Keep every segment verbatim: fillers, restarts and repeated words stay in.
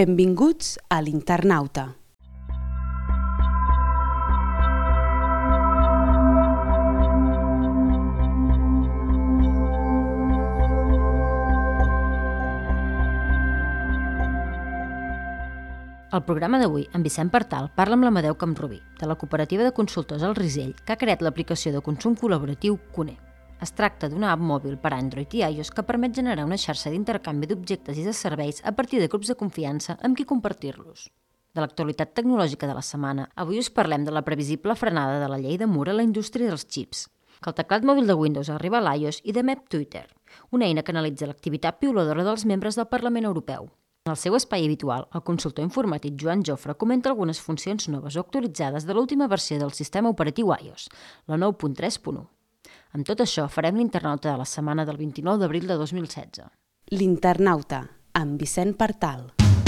Benvinguts a l'Internauta. Al programa d'avui, en Vicent Partal parla amb l'Amadeu Camprubí, de la cooperativa de consultors El Risell, que ha creat l'aplicació de consum col·laboratiu Cune. Es tracta d'una app mòbil per Android i iOS que permet generar una xarxa d'intercanvi d'objectes i de serveis a partir de grups de confiança amb qui compartir-los. De l'actualitat tecnològica de la setmana, avui us parlem de la previsible frenada de la llei de Moore a la indústria dels xips, que el teclat mòbil de Windows arriba a l'iOS i de Map Twitter, una eina que analitza l'activitat piuladora dels membres del Parlament Europeu. En el seu espai habitual, el consultor informàtic Joan Jofre comenta algunes funcions noves o actualitzades de l'última versió del sistema operatiu iOS, la nou punt tres punt u. Amb tot això, farem l'Internauta de la setmana del vint-i-nou d'abril de dos mil setze. L'Internauta, amb Vicent Partal.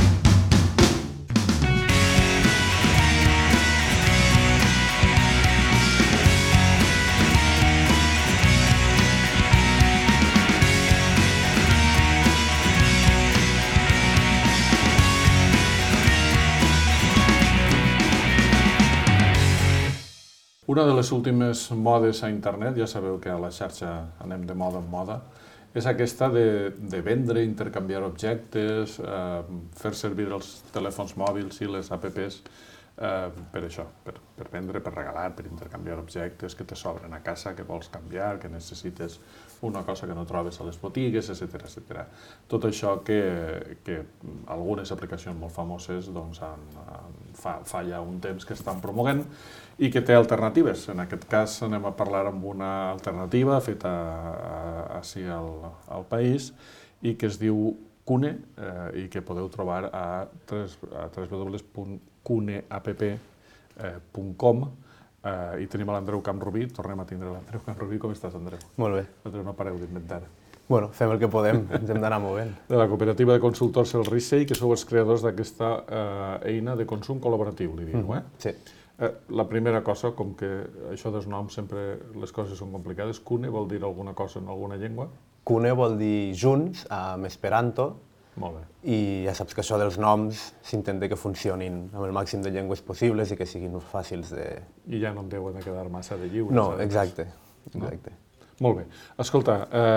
Una de les últimes modes a internet, ja sabeu que a la xarxa anem de moda en moda, és aquesta de, de vendre, intercanviar objectes, eh, fer servir els telèfons mòbils i les apps eh, per això, per, per vendre, per regalar, per intercanviar objectes que te sobren a casa, que vols canviar, que necessites una cosa que no trobes a les botigues, etcètera, etcètera. Tot això que, que algunes aplicacions molt famoses doncs, han, han, fa, fa ja un temps que estan promovent i que té alternatives. En aquest cas anem a parlar amb una alternativa feta així al, al país i que es diu Cune eh, i que podeu trobar a w w w punt cuneapp punt com eh, i tenim l'Andreu Camprubí, tornem a tindre l'Andreu Camprubí. Com estàs, Andreu? Molt bé. Andreu, no pareu d'inventar. Bueno, fem el que podem, ens hem d'anar movent. De la cooperativa de consultors El Risell, que sou els creadors d'aquesta eh, eina de consum col·laboratiu, li diu, eh? Sí. Eh, la primera cosa, com que això dels noms sempre les coses són complicades, Cune vol dir alguna cosa en alguna llengua? Cune vol dir junts, en esperanto, Molt bé. i ja saps que això dels noms s'intenta que funcionin amb el màxim de llengües possibles i que siguin fàcils de... I ja no en deuen de quedar massa de lliures. No, exacte. exacte. No? Molt bé. Escolta,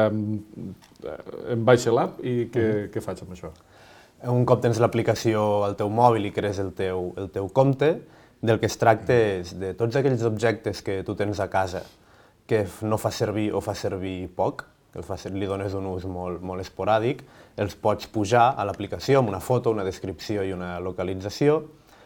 eh, em baixa l'app i què, mm. què faig amb això? Un cop tens l'aplicació al teu mòbil i crees el teu, el teu compte, del que es tracta és de tots aquells objectes que tu tens a casa que no fa servir o fa servir poc, que fa, li dones un ús molt, molt esporàdic, els pots pujar a l'aplicació amb una foto, una descripció i una localització,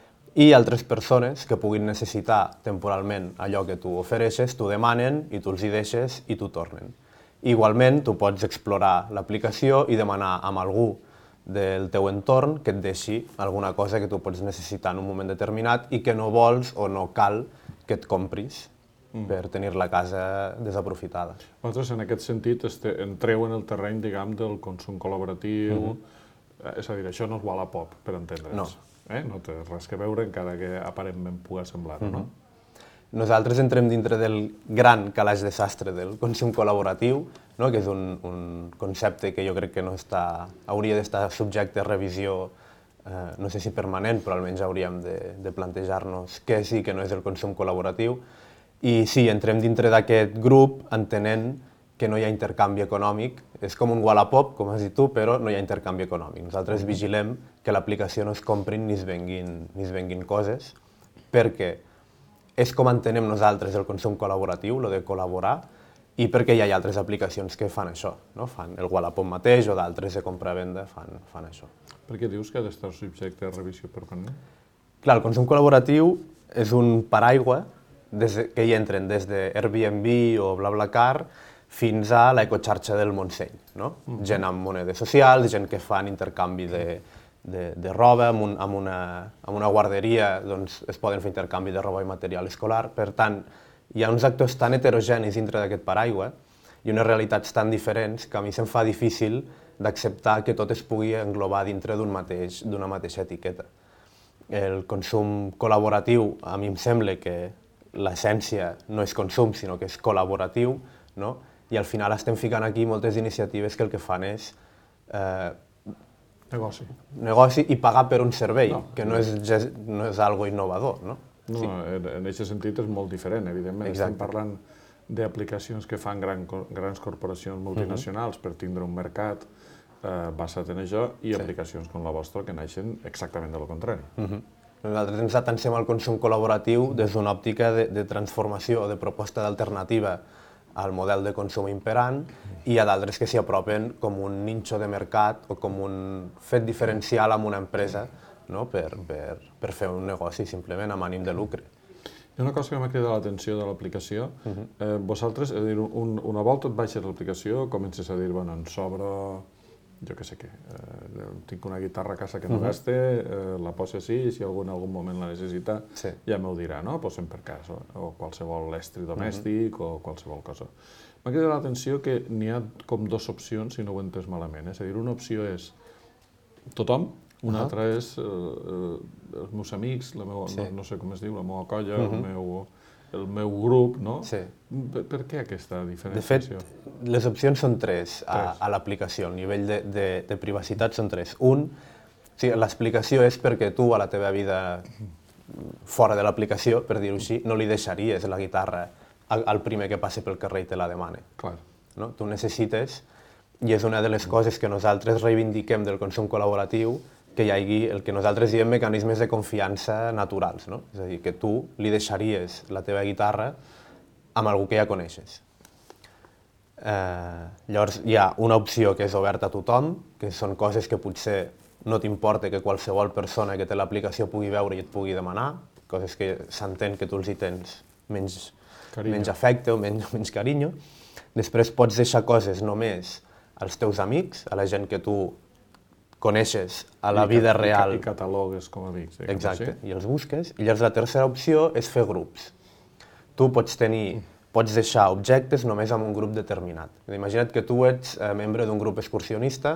i altres persones que puguin necessitar temporalment allò que tu ofereixes, t'ho demanen i tu els hi deixes i t'ho tornen. Igualment, tu pots explorar l'aplicació i demanar amb algú del teu entorn que et deixi alguna cosa que tu pots necessitar en un moment determinat i que no vols o no cal que et compris mm. per tenir la casa desaprofitada. Vosaltres, en aquest sentit, este, entreu en el terreny, diguem, del consum col·laboratiu, mm-hmm. és a dir, això no és Wallapop, per entendre's. No. Eh? No té res que veure, encara que aparentment pugui semblar-ho, mm-hmm. no? Nosaltres entrem dintre del gran calaix de sastre del consum col·laboratiu, no? que és un, un concepte que jo crec que no està, hauria d'estar subjecte a revisió, eh, no sé si permanent, però almenys hauríem de, de plantejar-nos què sí que no és el consum col·laboratiu. I sí, entrem dintre d'aquest grup entenent que no hi ha intercanvi econòmic. És com un Wallapop, com has dit tu, però no hi ha intercanvi econòmic. Nosaltres vigilem que l'aplicació no es comprin ni es venguin, ni es venguin coses, perquè és com entenem nosaltres el consum col·laboratiu, el de col·laborar, i perquè hi ha altres aplicacions que fan això, no? Fan el Wallapop mateix o d'altres de compra-venda fan, fan això. Per què dius que ha d'estar subjecte a revisió permanent? Clar, el consum col·laboratiu és un paraigua des de, que hi entren des de Airbnb o BlaBlaCar fins a l'ecoxarxa del Montseny, no? Mm-hmm. Gent amb monedes socials, gent que fan intercanvi de, de, de roba, amb, un, amb, una, amb una guarderia doncs, es poden fer intercanvi de roba i material escolar. Per tant, hi ha uns actors tan heterogenis dintre d'aquest paraigua i unes realitats tan diferents que a mi se'm fa difícil d'acceptar que tot es pugui englobar dintre d'un mateix, d'una mateixa etiqueta. El consum col·laboratiu, a mi em sembla que l'essència no és consum, sinó que és col·laboratiu, no? I al final estem ficant aquí moltes iniciatives que el que fan és eh, Negoci. Negoci i pagar per un servei, No. que no és, gest- no és algo innovador, no? No, Sí. en en aquest sentit és molt diferent, evidentment. Exacte. Estem parlant d'aplicacions que fan gran, grans corporacions multinacionals per tindre un mercat eh, basat en això i aplicacions com la vostra que naixen exactament de lo contrari. Mhm. Nosaltres ens atansem al consum col·laboratiu des d'una òptica de, de transformació o de proposta d'alternativa al model de consum imperant i a d'altres que s'hi apropen com un ninxo de mercat o com un fet diferencial amb una empresa, no? per, per, per fer un negoci simplement amb ànim de lucre. Hi ha una cosa que m'ha cridat l'atenció de l'aplicació. eh, vosaltres, és a dir, un, una volta et baixes l'aplicació, comences a dir, bueno, en sobra, jo què sé què, eh, tinc una guitarra a casa que no gaste, eh, la poso així, i si algú en algun moment la necessita, Sí. ja m'ho dirà, no? Posem per cas, o, o qualsevol estri domèstic, o qualsevol cosa. M'ha cridat l'atenció que n'hi ha com dues opcions, si no ho he entès malament. És a dir, una opció és tothom, una altra és eh, eh, els meus amics, la meua, Sí. no, no sé com es diu, la meva colla, el, meu, el meu grup, no? Sí. Per, per què aquesta De diferenciació? fet, les opcions són tres a, Tres. a l'aplicació, el nivell de, de, de privacitat són tres. Un, sí, l'explicació és perquè tu a la teva vida fora de l'aplicació, per dir-ho així, no li deixaries la guitarra al, al primer que passi pel carrer i te la demane. Clar. No? Tu necessites, i és una de les coses que nosaltres reivindiquem del consum col·laboratiu, que hi hagi el que nosaltres diem mecanismes de confiança naturals, no? És a dir, que tu li deixaries la teva guitarra amb algú que ja coneixes. Eh, llavors hi ha una opció que és oberta a tothom, que són coses que potser no t'importa que qualsevol persona que té l'aplicació pugui veure i et pugui demanar, coses que s'entén que tu els hi tens menys, Carinyo. menys afecte o menys, menys carinyo. Després pots deixar coses només als teus amics, a la gent que tu coneixes a la I vida ca- i ca- real. I catalogues com a amics. diguem-ho Exacte, així. i els busques. I llavors la tercera opció és fer grups. Tu pots tenir, pots deixar objectes només amb un grup determinat. Imagina't que tu ets eh, membre d'un grup excursionista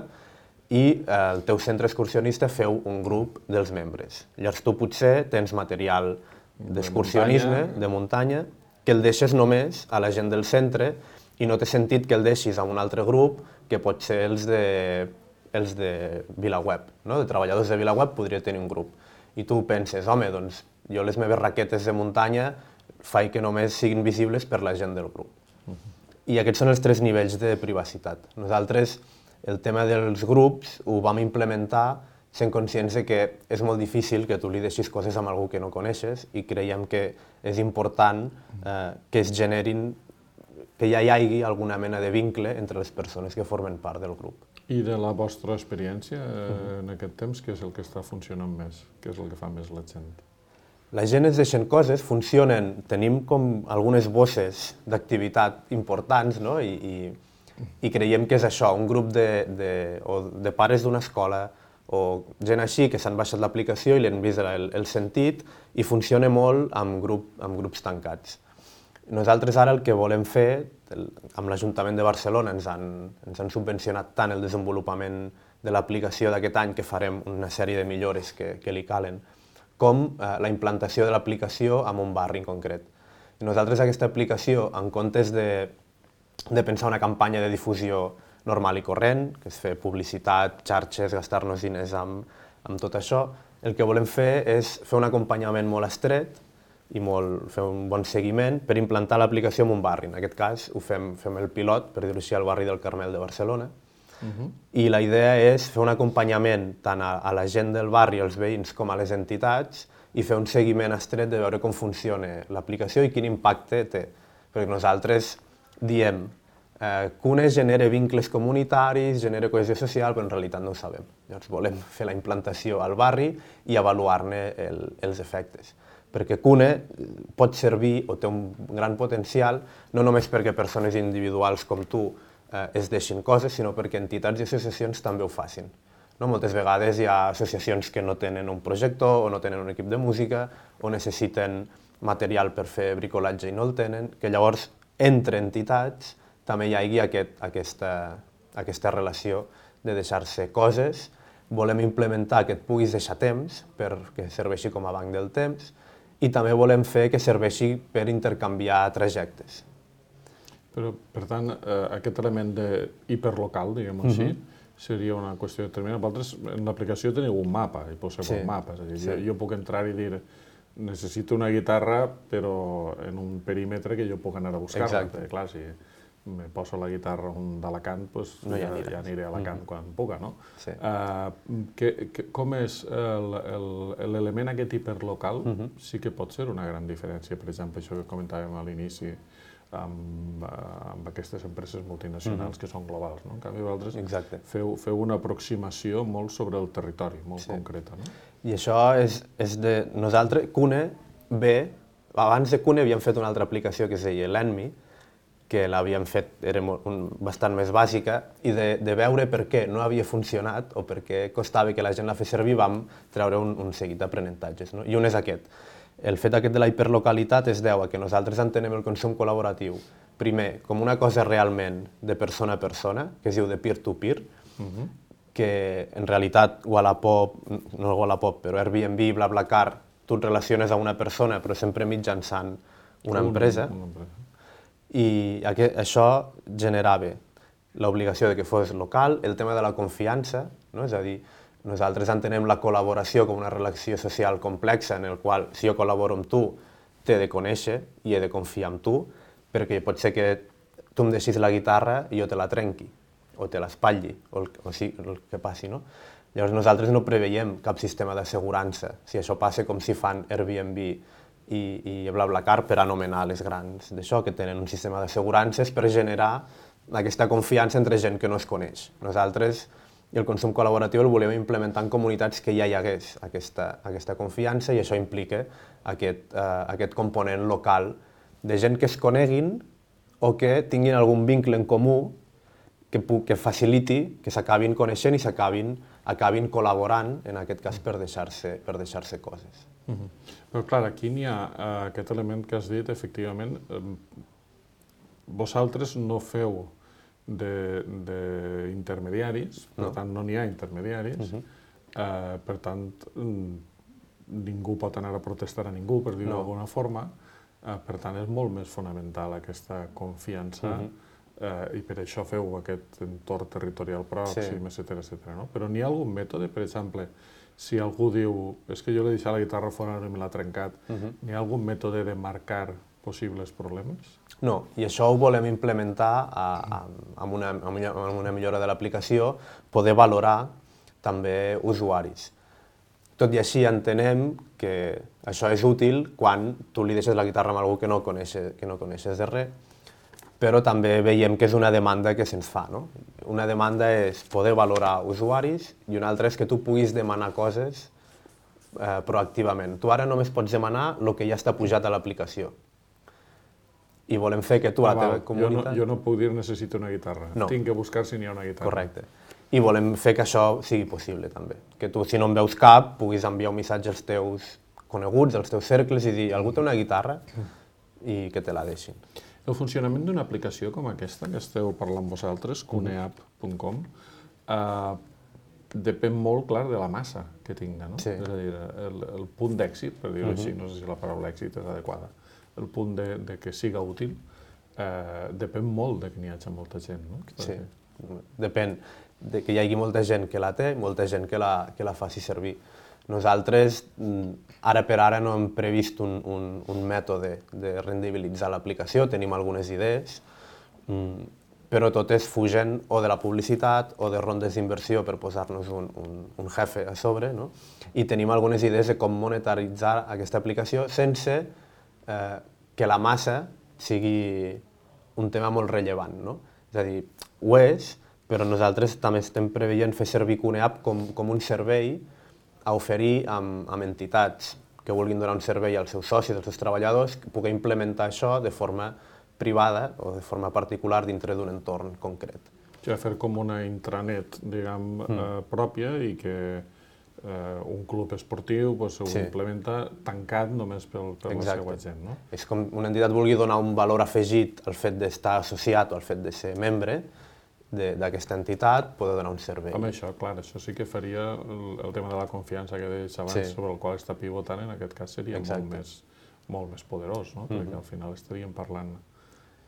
i eh, el teu centre excursionista feu un grup dels membres. Llavors tu potser tens material d'excursionisme, muntanya. de muntanya, que el deixes només a la gent del centre i no té sentit que el deixis a un altre grup que pot ser els de, els de VilaWeb, no? De treballadors de VilaWeb podria tenir un grup. I tu penses, home, doncs jo les meves raquetes de muntanya faig que només siguin visibles per la gent del grup. I aquests són els tres nivells de privacitat. Nosaltres el tema dels grups ho vam implementar sent conscients de que és molt difícil que tu li deixis coses amb algú que no coneixes i creiem que és important eh, que es generin, que ja hi hagi alguna mena de vincle entre les persones que formen part del grup. I de la vostra experiència eh, en aquest temps, què és el que està funcionant més? Què és el que fa més la gent? La gent es deixen coses, funcionen, tenim com algunes bosses d'activitat importants, no? I, i, i creiem que és això, un grup de, de, o de pares d'una escola o gent així que s'han baixat l'aplicació i li han vist el, el sentit i funciona molt amb, grup, amb grups tancats. Nosaltres ara el que volem fer, el, amb l'Ajuntament de Barcelona ens han, ens han subvencionat tant el desenvolupament de l'aplicació d'aquest any que farem una sèrie de millores que, que li calen, com eh, la implantació de l'aplicació en un barri en concret. I nosaltres aquesta aplicació, en comptes de, de pensar una campanya de difusió normal i corrent, que és fer publicitat, xarxes, gastar-nos diners amb, amb tot això, el que volem fer és fer un acompanyament molt estret i molt, fer un bon seguiment per implantar l'aplicació en un barri. En aquest cas ho fem, fem el pilot, per dir-ho així, al barri del Carmel de Barcelona. Uh-huh. I la idea és fer un acompanyament tant a, a la gent del barri, als veïns, com a les entitats i fer un seguiment estret de veure com funciona l'aplicació i quin impacte té. Perquè nosaltres diem eh, que UNE genera vincles comunitaris, genera cohesió social, però en realitat no ho sabem. Llavors volem fer la implantació al barri i avaluar-ne el, els efectes. Perquè CUNE pot servir o té un gran potencial no només perquè persones individuals com tu eh, es deixin coses, sinó perquè entitats i associacions també ho facin. No? Moltes vegades hi ha associacions que no tenen un projector o no tenen un equip de música o necessiten material per fer bricolatge i no el tenen, que llavors entre entitats també hi hagi aquest, aquesta, aquesta relació de deixar-se coses. Volem implementar que et puguis deixar temps perquè serveixi com a banc del temps i també volem fer que serveixi per intercanviar trajectes. Però, per tant, eh, aquest element de hiperlocal, diguem-ho així, seria una qüestió determinada. Vosaltres en l'aplicació teniu un mapa, i poseu Sí. un mapa. És a dir, Sí. jo, jo puc entrar i dir necessito una guitarra, però en un perímetre que jo puc anar a buscar-la. Exacte. Perquè, clar, si me poso la guitarra un d'Alacant, doncs No hi ja, aniràs. ja aniré a Alacant Mhm. quan puga, no? Sí. Uh, que, que, com és el- el- l'element aquest hiperlocal? Mhm. Sí que pot ser una gran diferència, per exemple, això que comentàvem a l'inici, amb, amb aquestes empreses multinacionals Mhm. que són globals, no? En canvi, vosaltres Exacte. feu, feu una aproximació molt sobre el territori, molt Sí. concreta, no? I això és, és de nosaltres, Cune ve, abans de Cune havíem fet una altra aplicació que es deia Lendme, que l'havíem fet, era molt, un, bastant més bàsica, i de, de veure per què no havia funcionat o per què costava que la gent la fes servir, vam treure un, un seguit d'aprenentatges, no? I un és aquest. El fet aquest de la hiperlocalitat es deu a que nosaltres entenem el consum col·laboratiu, primer, com una cosa realment de persona a persona, que es diu de peer-to-peer, Uh-huh. que en realitat Wallapop, no Wallapop, però Airbnb, BlaBlaCar, tu et relaciones a una persona, però sempre mitjançant una empresa, Una empresa. i aquest, això generava l'obligació de que fos local, el tema de la confiança, no? És a dir, nosaltres entenem la col·laboració com una relació social complexa en el qual, si jo col·laboro amb tu, t'he de conèixer i he de confiar en tu, perquè pot ser que tu em deixis la guitarra i jo te la trenqui, o te l'espatlli, o, el, o sigui, el que passi, no? Llavors nosaltres no preveiem cap sistema d'assegurança, si això passa com si fan Airbnb i, i BlaBlaCar per anomenar les grans d'això, que tenen un sistema d'assegurances per generar aquesta confiança entre gent que no es coneix. Nosaltres el consum col·laboratiu el volem implementar en comunitats que ja hi hagués aquesta, aquesta confiança i això implica aquest, uh, aquest component local de gent que es coneguin o que tinguin algun vincle en comú que, que faciliti que s'acabin coneixent i s'acabin acabin col·laborant, en aquest cas, per deixar-se per deixar-se coses. Uh-huh. Però clar, aquí n'hi ha uh, aquest element que has dit, efectivament, um, vosaltres no feu d'intermediaris, per No. tant no n'hi ha intermediaris, Uh-huh. uh, per tant mm, ningú pot anar a protestar a ningú, per dir-ho No. d'alguna forma, uh, per tant és molt més fonamental aquesta confiança Uh-huh. uh, i per això feu aquest entorn territorial pròxim, Sí. etcètera, etcètera, no? Però n'hi ha algun mètode, per exemple, si algú diu és que jo l'he deixat la guitarra fora i me l'ha trencat, Uh-huh. n'hi ha algun mètode de marcar possibles problemes? No, i això ho volem implementar a, a, amb, una, amb una- amb una millora de l'aplicació, poder valorar també usuaris. Tot i així entenem que això és útil quan tu li deixes la guitarra a algú que no coneixes, que no coneixes de res, però també veiem que és una demanda que se'ns fa, no? Una demanda és poder valorar usuaris i una altra és que tu puguis demanar coses eh, proactivament. Tu ara només pots demanar el que ja està pujat a l'aplicació. I volem fer que tu a la Ah, teva val. comunitat... Jo no, jo no puc dir necessito una guitarra. No. Tinc que buscar si n'hi ha una guitarra. Correcte. I volem fer que això sigui possible també. Que tu, si no en veus cap, puguis enviar un missatge als teus coneguts, als teus cercles i dir algú té una guitarra i que te la deixin. El funcionament d'una aplicació com aquesta, que esteu parlant vosaltres, cuneapp punt com, eh, depèn molt, clar, de la massa que tinga, no? Sí. És a dir, el, el punt d'èxit, per dir-ho així, no sé si la paraula èxit és adequada, el punt de, de que siga útil, eh, depèn molt de que n'hi hagi molta gent, no? Sí. Depèn de que hi hagi molta gent que la té, molta gent que la, que la faci servir. Nosaltres, ara per ara, no hem previst un, un, un mètode de rendibilitzar l'aplicació, tenim algunes idees, però totes fugen o de la publicitat o de rondes d'inversió per posar-nos un, un, un jefe a sobre, no? I tenim algunes idees de com monetaritzar aquesta aplicació sense eh, que la massa sigui un tema molt rellevant, no? És a dir, ho és, però nosaltres també estem preveient fer servir Cuneapp com, com un servei a oferir amb, amb entitats que vulguin donar un servei als seus socis, als seus treballadors, que pugui implementar això de forma privada o de forma particular dintre d'un entorn concret. Ja fer com una intranet, diguem, mm. eh, pròpia i que eh, un club esportiu pues, ho Sí. implementa tancat només pel, per la Exacte. seva gent, no? És com una entitat vulgui donar un valor afegit al fet d'estar associat o al fet de ser membre d'aquesta entitat, poder donar un servei. Amb això, clar, això sí que faria el, el tema de la confiança que deies abans, Sí. sobre el qual està pivotant, en aquest cas seria Exacte. molt més, molt més poderós, no? Perquè Mhm. al final estaríem parlant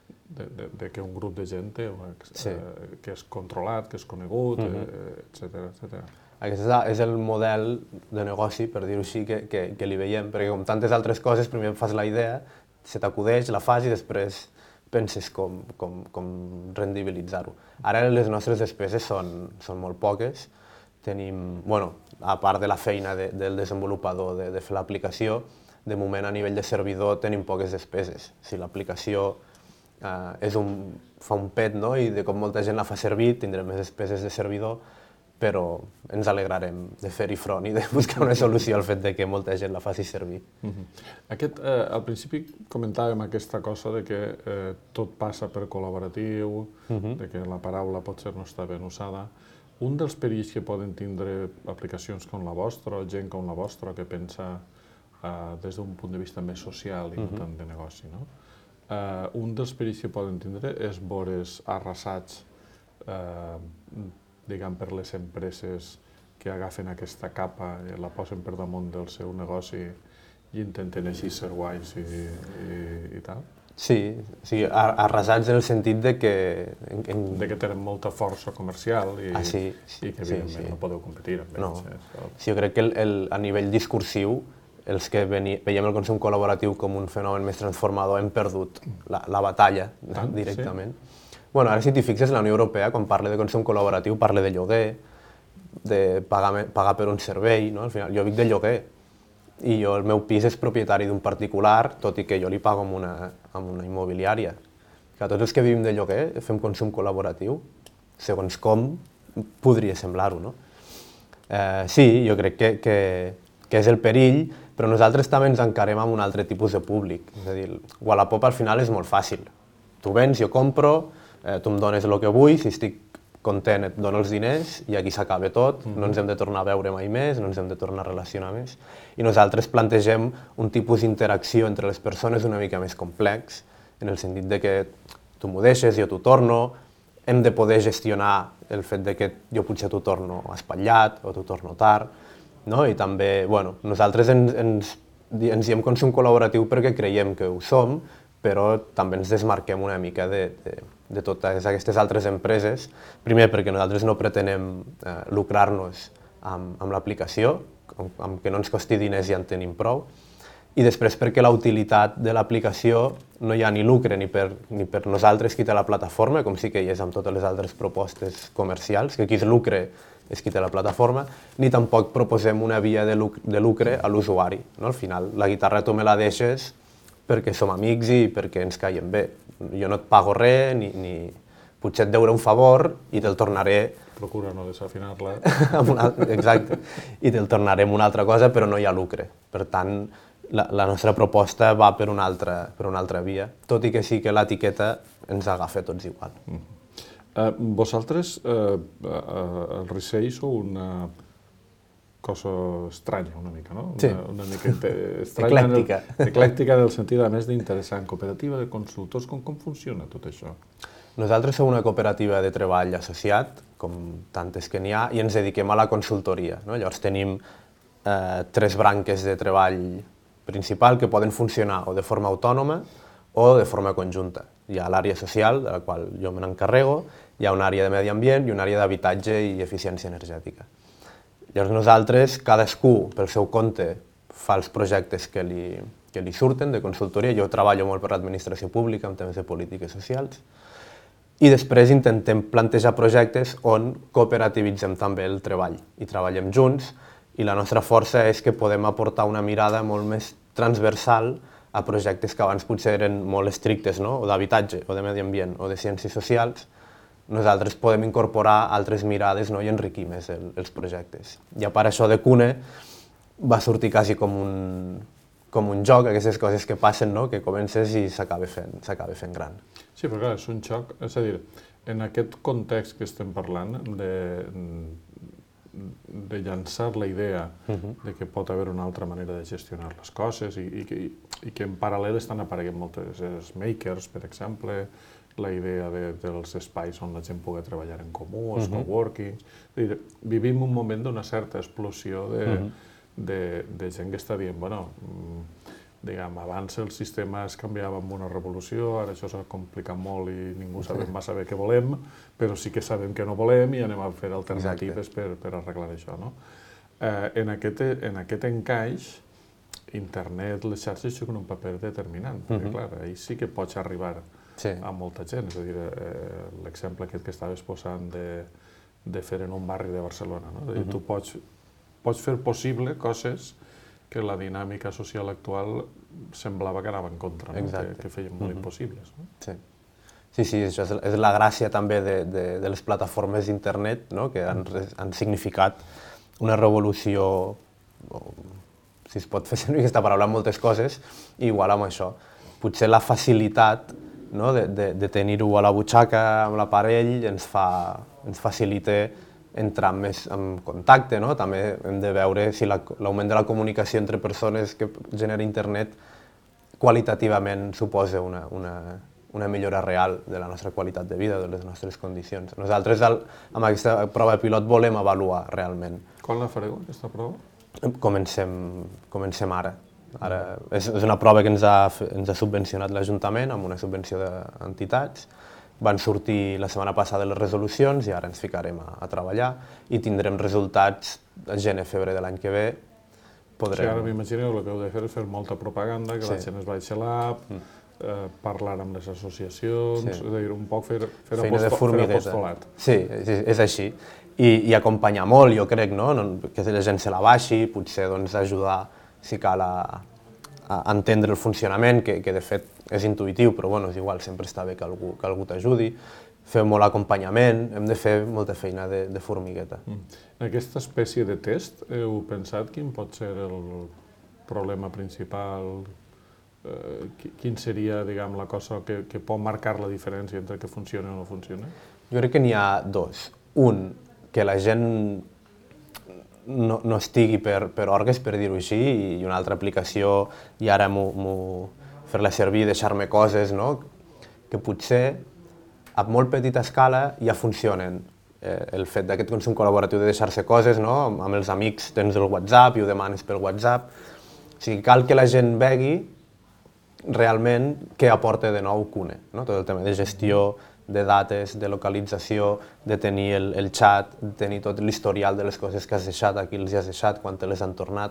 de, de, de que un grup de gent té, Sí. eh, que és controlat, que és conegut, Mhm. eh, etcètera, etcètera. Aquest és, és el model de negoci, per dir-ho així, que, que, que li veiem, perquè com tantes altres coses, primer fas la idea, se t'acudeix, la fas i després penses com, com, com rendibilitzar-ho. Ara les nostres despeses són, són molt poques. Tenim, bueno, a part de la feina de, del desenvolupador de, de fer l'aplicació, de moment a nivell de servidor tenim poques despeses. Si l'aplicació eh, és un, fa un pet, no? I de com molta gent la fa servir, tindrem més despeses de servidor, però ens alegrarem de fer-hi front i de buscar una solució al fet de que molta gent la faci servir. Uh-huh. Aquest, eh, al principi comentàvem aquesta cosa de que eh, tot passa per col·laboratiu, uh-huh. de que la paraula potser no està ben usada. Un dels perills que poden tindre aplicacions com la vostra, o gent com la vostra, que pensa eh, des d'un punt de vista més social i uh-huh. no tant de negoci, no? Eh, un dels perills que poden tindre és veure's arrasats eh, diguem, per les empreses que agafen aquesta capa i la posen per damunt del seu negoci i intenten així ser guais i, i, i tal? Sí, sí, arrasats en el sentit de que... En, en... De que tenen molta força comercial i, ah, sí, sí, i que evidentment sí, sí. no podeu competir amb ells. No. Eh? Sí, jo crec que el, el, a nivell discursiu, els que veni, veiem el consum col·laboratiu com un fenomen més transformador hem perdut la, la batalla Tant, directament. Sí. Bueno, ara si t'hi fixes, la Unió Europea, quan parla de consum col·laboratiu, parla de lloguer, de pagar, pagar per un servei, no? Al final, jo vic de lloguer i jo, el meu pis és propietari d'un particular, tot i que jo li pago amb una, amb una immobiliària. Que tots els que vivim de lloguer fem consum col·laboratiu, segons com podria semblar-ho, no? Eh, sí, jo crec que, que, que és el perill, però nosaltres també ens encarem amb un altre tipus de públic. És a dir, Wallapop al final és molt fàcil. Tu vens, jo compro, eh, tu em dones el que vull, si estic content et dono els diners i aquí s'acaba tot, mm-hmm. no ens hem de tornar a veure mai més, no ens hem de tornar a relacionar més. I nosaltres plantegem un tipus d'interacció entre les persones una mica més complex, en el sentit de que tu m'ho deixes, jo t'ho torno, hem de poder gestionar el fet de que jo potser t'ho torno espatllat o t'ho torno tard, no? I també, bueno, nosaltres ens, ens, ens diem consum col·laboratiu perquè creiem que ho som, però també ens desmarquem una mica de, de, de totes aquestes altres empreses. Primer, perquè nosaltres no pretenem eh, lucrar-nos amb, amb l'aplicació, amb, amb que no ens costi diners ja en tenim prou, i després perquè la utilitat de l'aplicació no hi ha ni lucre ni per, ni per nosaltres qui té la plataforma, com sí que hi és amb totes les altres propostes comercials, que qui es lucre és qui té la plataforma, ni tampoc proposem una via de, luc de lucre a l'usuari. No? Al final, la guitarra tu me la deixes perquè som amics i perquè ens caiem bé. Jo no et pago res, ni, ni... potser et deuré un favor i te'l tornaré... Procura no desafinar-la. una... Exacte. I te'l tornaré amb una altra cosa, però no hi ha lucre. Per tant, la, la nostra proposta va per una, altra, per una altra via, tot i que sí que l'etiqueta ens agafa tots igual. Mm. Uh, vosaltres, uh, uh, el Resell, sou una cosa estranya una mica, no? Sí. Una, una mica estranya. Eclèctica. En el, eclèctica en el sentit, a més, d'interessant. Cooperativa de consultors, com, com funciona tot això? Nosaltres som una cooperativa de treball associat, com tantes que n'hi ha, i ens dediquem a la consultoria. No? Llavors tenim eh, tres branques de treball principal que poden funcionar o de forma autònoma o de forma conjunta. Hi ha l'àrea social, de la qual jo me n'encarrego, hi ha una àrea de medi ambient i una àrea d'habitatge i eficiència energètica. Llavors nosaltres, cadascú pel seu compte, fa els projectes que li, que li surten de consultoria. Jo treballo molt per l'administració pública en temes de polítiques socials. I després intentem plantejar projectes on cooperativitzem també el treball i treballem junts. I la nostra força és que podem aportar una mirada molt més transversal a projectes que abans potser eren molt estrictes, no? O d'habitatge, o de medi ambient, o de ciències socials. Nosaltres podem incorporar altres mirades, no? I enriquir més el, els projectes. I a part això de Cune va sortir quasi com un, com un joc, aquestes coses que passen, no? Que comences i s'acaba fent, s'acaba fent gran. Sí, però clar, és un xoc, és a dir, en aquest context que estem parlant de, de llançar la idea uh-huh. de que pot haver una altra manera de gestionar les coses i, i, que, i que en paral·lel estan apareguent moltes makers, per exemple, la idea de, dels espais on la gent pugui treballar en comú, els uh-huh. coworkings. Dir, vivim un moment d'una certa explosió de, uh-huh. de, de gent que està dient, bueno, diguem, abans el sistema es canviava amb una revolució, ara això s'ha complicat molt i ningú sabem massa bé què volem, però sí que sabem què no volem i anem a fer alternatives per, per arreglar això, no? Eh, en, aquest, en aquest encaix, internet, les xarxes juguen un paper determinant, perquè, clar, ahir sí que pots arribar sí. a molta gent, és a dir, eh, l'exemple aquest que estaves posant de, de fer en un barri de Barcelona, no? És a dir, tu pots, pots fer possible coses que la dinàmica social actual semblava que anava en contra, no? que, que feien molt impossibles. No? Sí. sí, sí, això és, és la gràcia també de, de, de les plataformes d'internet, no? que han, han significat una revolució, o, si es pot fer servir aquesta paraula, en moltes coses, i igual amb això. Potser la facilitat no? de, de, de tenir-ho a la butxaca amb l'aparell ens, fa, ens facilita entrar més en contacte, no? També hem de veure si l'augment de la comunicació entre persones que genera internet qualitativament suposa una, una, una millora real de la nostra qualitat de vida, de les nostres condicions. Nosaltres al, amb aquesta prova de pilot volem avaluar realment. Quan la fareu, aquesta prova? Comencem, comencem ara. Ara és, és una prova que ens ha, ens ha subvencionat l'Ajuntament amb una subvenció d'entitats. Van sortir la setmana passada les resolucions i ara ens ficarem a, a treballar i tindrem resultats a gener-febrer de l'any que ve. Podrem... Sí, ara m'imagino que el que heu de fer és fer molta propaganda, que sí. la gent es baixi a l'app, mm. eh, parlar amb les associacions, sí. és a dir, un poc fer, fer, aposto, fer apostolat. Sí, és, és així. I, I acompanyar molt, jo crec, no? Que la gent se la baixi, potser doncs, ajudar, si cal, a, a entendre el funcionament, que, que de fet és intuïtiu, però bueno, és igual, sempre està bé que algú, que algú t'ajudi. Fer molt acompanyament, hem de fer molta feina de, de formigueta. Mm. En aquesta espècie de test, heu pensat quin pot ser el problema principal? Eh, quin seria, diguem, la cosa que, que pot marcar la diferència entre que funciona o no funciona? Jo crec que n'hi ha dos. Un, que la gent no, no estigui per, per orgues, per dir-ho així, i una altra aplicació, i ara fer-la servir i deixar-me coses, no? Que potser a molt petita escala ja funcionen. Eh, el fet d'aquest consum col·laboratiu de deixar-se coses, no? Amb els amics tens el WhatsApp i ho demanes pel WhatsApp. O sigui, cal que la gent vegi realment què aporta de nou Cune, no? Tot el tema de gestió, de dates, de localització, de tenir el, el xat, de tenir tot l'historial de les coses que has deixat, a qui els has deixat, quan te les han tornat.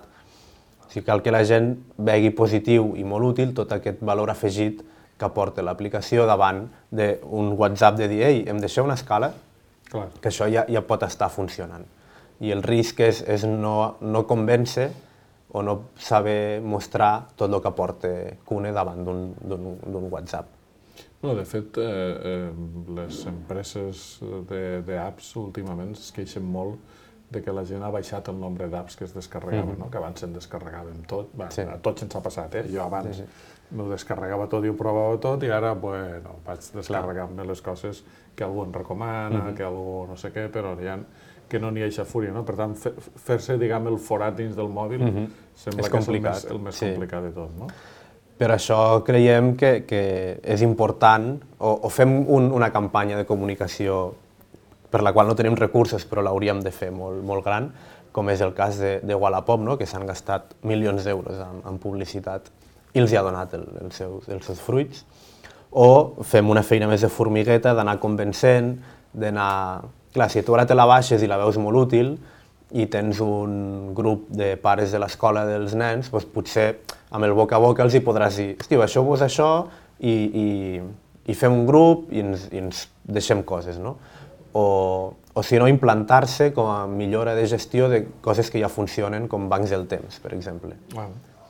O sigui, cal que la gent vegi positiu i molt útil tot aquest valor afegit que aporta l'aplicació davant d'un WhatsApp de dir «Ei, em deixeu una escala?» Clar. Que això ja, ja pot estar funcionant. I el risc és, és no, no convèncer o no saber mostrar tot el que aporta Cune davant d'un WhatsApp. No, de fet, eh, eh, les empreses d'apps últimament es queixen molt de que la gent ha baixat el nombre d'apps que es descarregaven, mm-hmm. no? Que abans se'n descarregàvem tot, va, sí. A tots ens ha passat, eh? Jo abans sí, sí. m'ho descarregava tot i ho provava tot i ara, bueno, vaig descarregar-me les coses que algú em recomana, mm-hmm. que algú no sé què, però ja que no n'hi ha eixa fúria, no? Per tant, fer-se, diguem, el forat dins del mòbil mm-hmm. sembla és que complicat. és el més, el més sí. complicat de tot, no? Per això creiem que, que és important, o, o fem un, una campanya de comunicació per la qual no tenim recursos, però l'hauríem de fer molt, molt gran, com és el cas de, de Wallapop, no? Que s'han gastat milions d'euros en, en publicitat i els hi ha donat el, els, seus, els seus fruits. O fem una feina més de formigueta, d'anar convencent, d'anar... Clar, si tu ara te la baixes i la veus molt útil, i tens un grup de pares de l'escola dels nens, doncs potser amb el boca a boca els hi podràs dir «Hòstia, baixeu-vos això i, i, i fem un grup i ens, i ens deixem coses», no? O, o si no, implantar-se com a millora de gestió de coses que ja funcionen, com bancs del temps, per exemple. Bueno.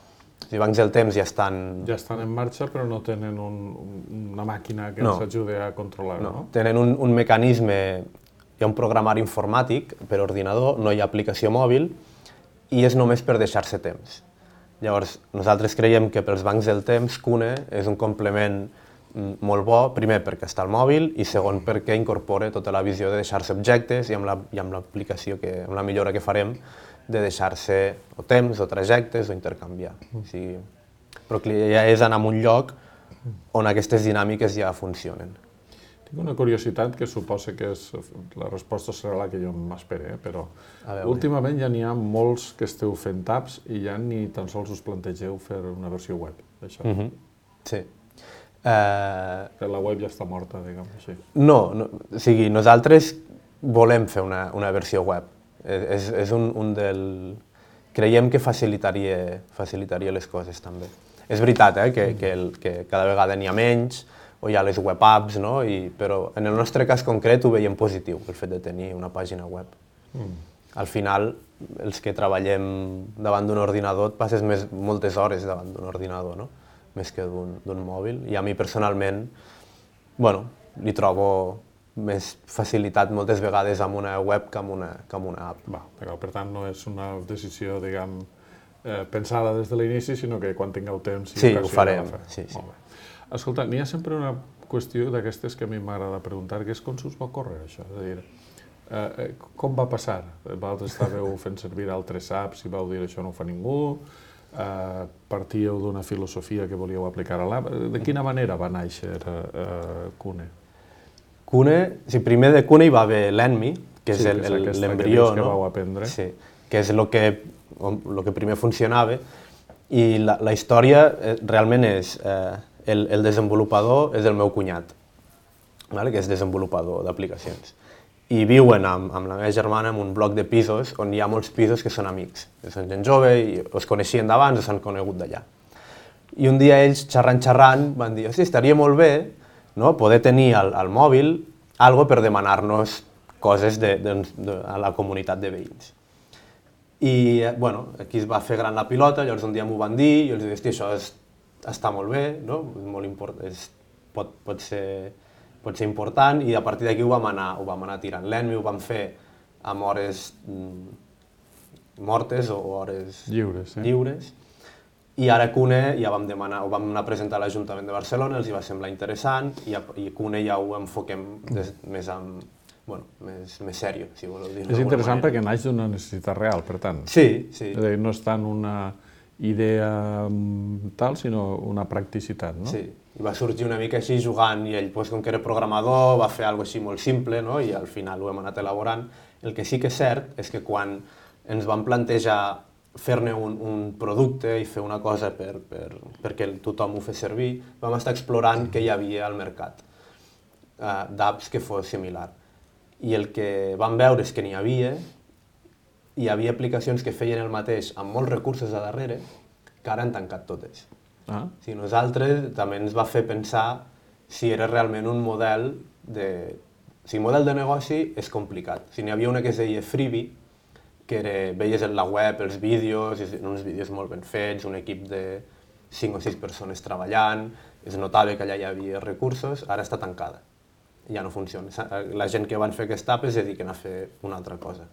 Si bancs del temps ja estan... Ja estan en marxa, però no tenen un, una màquina que no. els ajudi a controlar-ho, no? no? Tenen un, un mecanisme... Hi ha un programari informàtic per ordinador, no hi ha aplicació mòbil i és només per deixar-se temps. Llavors, nosaltres creiem que pels bancs del temps Cune és un complement molt bo, primer perquè està al mòbil i segon perquè incorpora tota la visió de deixar-se objectes i amb l'aplicació, amb la millora que farem, de deixar-se o temps o trajectes o intercanviar. O sigui, però ja és anar a un lloc on aquestes dinàmiques ja funcionen. Tinc una curiositat que suposa que és, la resposta serà la que jo m'espero, eh? Però últimament ja n'hi ha molts que esteu fent apps i ja ni tan sols us plantegeu fer una versió web d'això. Mm-hmm. Sí. Uh... La web ja està morta, diguem així. No, no, o sigui, nosaltres volem fer una, una versió web. És, és un, un del... Creiem que facilitaria, facilitaria les coses també. És veritat, eh, que, que, el, que cada vegada n'hi ha menys, o hi ha les web apps, no? I, però en el nostre cas concret ho veiem positiu, el fet de tenir una pàgina web. Mm. Al final, els que treballem davant d'un ordinador, et passes més, moltes hores davant d'un ordinador, no? Més que d'un mòbil. I a mi personalment, bueno, li trobo més facilitat moltes vegades amb una web que amb una, que amb una app. Va, per tant, no és una decisió, diguem, eh, pensada des de l'inici, sinó que quan tingueu temps... Sí, ho farem. Sí, sí. Escolta, n'hi ha sempre una qüestió d'aquestes que a mi m'agrada preguntar, que és com s'us va córrer això? És a dir, eh, com va passar? Vosaltres estàveu fent servir altres apps i vau dir això no ho fa ningú, eh, partíeu d'una filosofia que volíeu aplicar a l'app. De quina manera va néixer eh, Kune? Kune, sí, primer de Kune hi va haver l'Enmi, que és sí, l'embrió, que no? vau aprendre. Sí, que és el que, el que primer funcionava, i la, la història eh, realment és... Eh, El, el desenvolupador és el meu cunyat, vale? Que és desenvolupador d'aplicacions. I viuen amb, amb la meva germana en un bloc de pisos on hi ha molts pisos que són amics. Que són gent jove i es coneixien d'abans o s'han conegut d'allà. I un dia ells, xerrant, xerrant, van dir «Hosti, estaria molt bé, no? Poder tenir al, al mòbil algo per demanar-nos coses de, de, de, a la comunitat de veïns». I bueno, aquí es va fer gran la pilota, llavors un dia m'ho van dir i els vaig dir «Això és està molt bé, no? Molt import... és... pot, pot, ser... pot ser important», i a partir d'aquí ho vam anar, ho vam anar tirant. L'Enmi ho vam fer amb hores mm, mortes o hores lliures, eh? lliures. I ara Kune ja vam demanar, ho vam anar a presentar a l'Ajuntament de Barcelona, els hi va semblar interessant, i, a, i Kune ja ho enfoquem des, més amb... Bueno, més, més sèrio, si voleu dir. És interessant manera. Perquè naix d'una necessitat real, per tant. Sí, sí. És a dir, no és tant una idea tal, sinó una practicitat, no? Sí, i va sorgir una mica així jugant, i ell, doncs, com que era programador, va fer alguna cosa així molt simple, no? I al final ho hem anat elaborant. El que sí que és cert és que quan ens vam plantejar fer-ne un, un producte i fer una cosa per, per, perquè tothom ho fes servir, vam estar explorant què hi havia al mercat uh, d'apps que fos similar. I el que vam veure és que n'hi havia, hi havia aplicacions que feien el mateix amb molts recursos a darrere, que ara han tancat totes. Ah. O sigui, nosaltres també ens va fer pensar si era realment un model de... O sigui, model de negoci és complicat. O sigui, n'hi havia una que es deia Freebie, que era, veies en la web els vídeos, uns vídeos molt ben fets, un equip de cinc o sis persones treballant, es notava que allà hi havia recursos, ara està tancada. Ja no funciona. La gent que van fer aquesta app es dediquen a fer una altra cosa.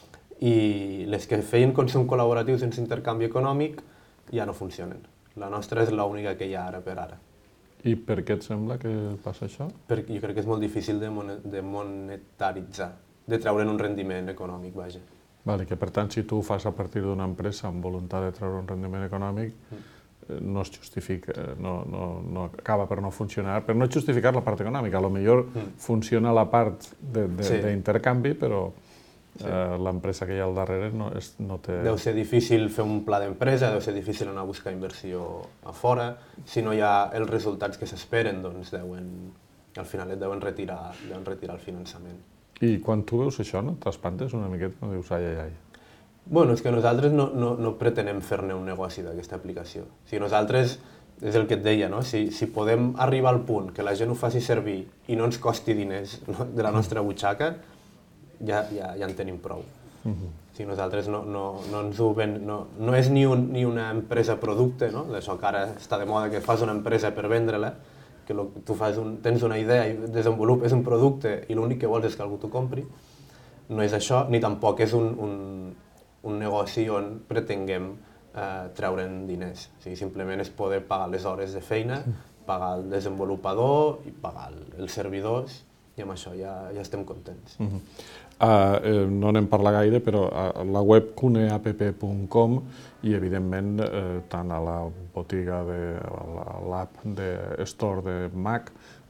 I les que feien consum col·laboratiu sense intercanvi econòmic ja no funcionen. La nostra és l'única que hi ha ara per ara. I per què et sembla que passa això? Perquè jo crec que és molt difícil de, de monetaritzar, de treure'n un rendiment econòmic, vaja. Vale, que per tant, si tu ho fas a partir d'una empresa amb voluntat de treure un rendiment econòmic, mm. no es justifica, no, no, no acaba per no funcionar, per no justificar la part econòmica. A lo millor mm. funciona la part d'intercanvi, sí. Però sí. eh, l'empresa que hi ha al darrere no, és, no té... Deu ser difícil fer un pla d'empresa, deu ser difícil anar a buscar inversió a fora. Si no hi ha els resultats que s'esperen, doncs deuen, al final et deuen retirar, deuen retirar el finançament. I quan tu veus això, no t'espantes una miqueta, no dius ai, ai, ai? Bueno, és que nosaltres no, no, no pretenem fer-ne un negoci d'aquesta aplicació. O sigui, nosaltres, és el que et deia, no? Si, si podem arribar al punt que la gent ho faci servir i no ens costi diners, no, de la nostra butxaca, ja, ja, ja en tenim prou. Uh-huh. O sigui, nosaltres no, no, no ens ho ven, no, no és ni, un, ni una empresa producte, no? D'això que ara està de moda que fas una empresa per vendre-la, que lo, tu fas un, tens una idea i desenvolupes un producte i l'únic que vols és que algú t'ho compri. No és això, ni tampoc és un, un, un negoci on pretenguem eh, treure'n diners. O sigui, simplement és poder pagar les hores de feina, pagar el desenvolupador i pagar el, els servidors, i amb això ja, ja estem contents. Uh-huh. uh, eh, no n'hem parlat gaire, però a la web cuneapp punt com i, evidentment, eh, tant a la botiga de l'app de Store de Mac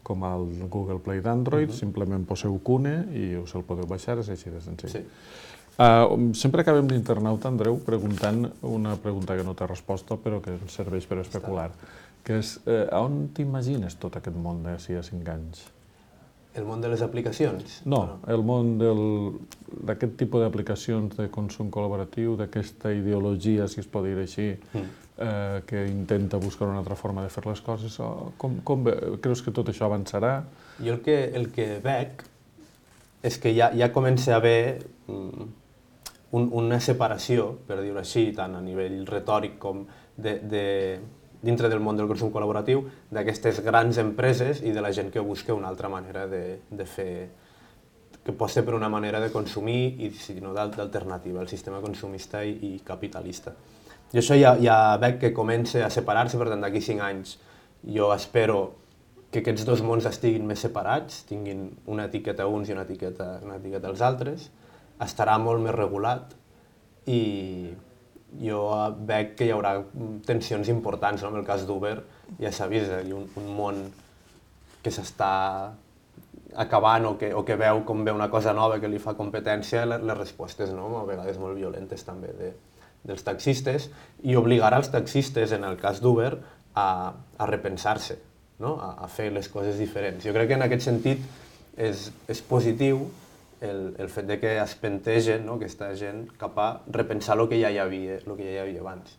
com al Google Play d'Android, uh-huh. simplement poseu Cune i us el podeu baixar, és així de senzill. Sí. Uh, sempre acabem l'internauta, Andreu, preguntant una pregunta que no té resposta, però que ens serveix per especular, que és, uh, on t'imagines tot aquest món d'ací a cinc anys? El món de les aplicacions? No, el món d'aquest tipus d'aplicacions de consum col·laboratiu, d'aquesta ideologia, si es pot dir així, mm. eh, que intenta buscar una altra forma de fer les coses. Com, com creus que tot això avançarà? Jo el que, el que veig és que ja, ja comença a haver um, un, una separació, per dir-ho així, tant a nivell retòric com de, de dintre del món del consum col·laboratiu, d'aquestes grans empreses i de la gent que busca una altra manera de, de fer, que pot ser per una manera de consumir i si no d'alternativa, el sistema consumista i, i capitalista. I això ja, ja veig que comença a separar-se, per tant, d'aquí cinc anys jo espero que aquests dos mons estiguin més separats, tinguin una etiqueta uns i una etiqueta, una etiqueta als altres, estarà molt més regulat i jo veig que hi haurà tensions importants, no? En el cas d'Uber ja s'ha vist, és a dir, un, un món que s'està acabant o que, o que veu com ve una cosa nova que li fa competència, les, les respostes, no? A vegades molt violentes també de, dels taxistes, i obligarà els taxistes, en el cas d'Uber, a, a repensar-se, no? a, a fer les coses diferents. Jo crec que en aquest sentit és, és positiu El, el fet de que es pentegen, no, aquesta gent, cap a repensar el que ja hi havia, el que ja hi havia abans.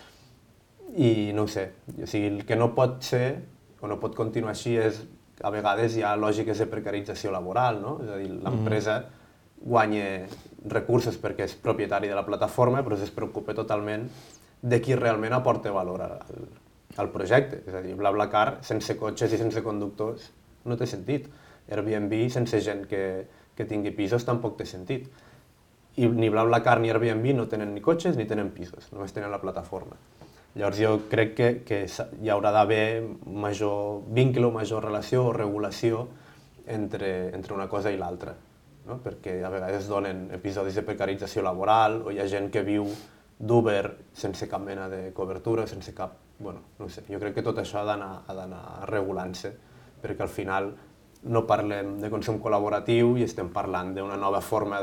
I no ho sé, o sigui, el que no pot ser, o no pot continuar així, és a vegades hi ha lògiques de precarització laboral, no? És a dir, l'empresa guanya recursos perquè és propietari de la plataforma, però es preocupa totalment de qui realment aporta valor al, al projecte. És a dir, BlaBlaCar, sense cotxes i sense conductors, no té sentit. Airbnb, sense gent que que tingui pisos tampoc té sentit. I ni BlaBlaCar ni Airbnb no tenen ni cotxes ni tenen pisos, només tenen la plataforma. Llavors jo crec que, que hi haurà d'haver major vincle o major relació o regulació entre, entre una cosa i l'altra, no? Perquè a vegades donen episodis de precarització laboral o hi ha gent que viu d'Uber sense cap mena de cobertura, sense cap... Bueno, no sé, jo crec que tot això ha d'anar regulant-se, perquè al final no parlem de consum col·laboratiu i estem parlant d'una nova forma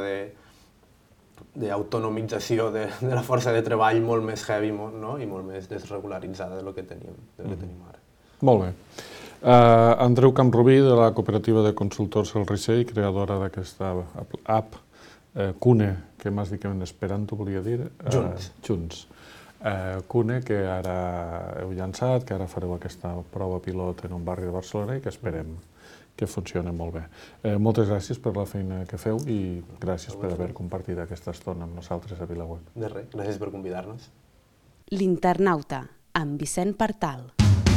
d'autonomització de, de la força de treball molt més heavy, no? I molt més desregularitzada del que tenim, del que tenim ara. Molt bé. Uh, Andreu Camprubí, de la cooperativa de consultors El Ricell, creadora d'aquesta app uh, Cune, que m'has dit que n'esperen, t'ho volia dir? Junts. Uh, junts. Uh, Cune, que ara heu llançat, que ara fareu aquesta prova pilot en un barri de Barcelona i que esperem que funciona molt bé. Eh, moltes gràcies per la feina que feu i gràcies per haver compartit aquesta estona amb nosaltres a VilaWeb. De res, gràcies per convidar-nos. L'Internauta, amb Vicent Partal.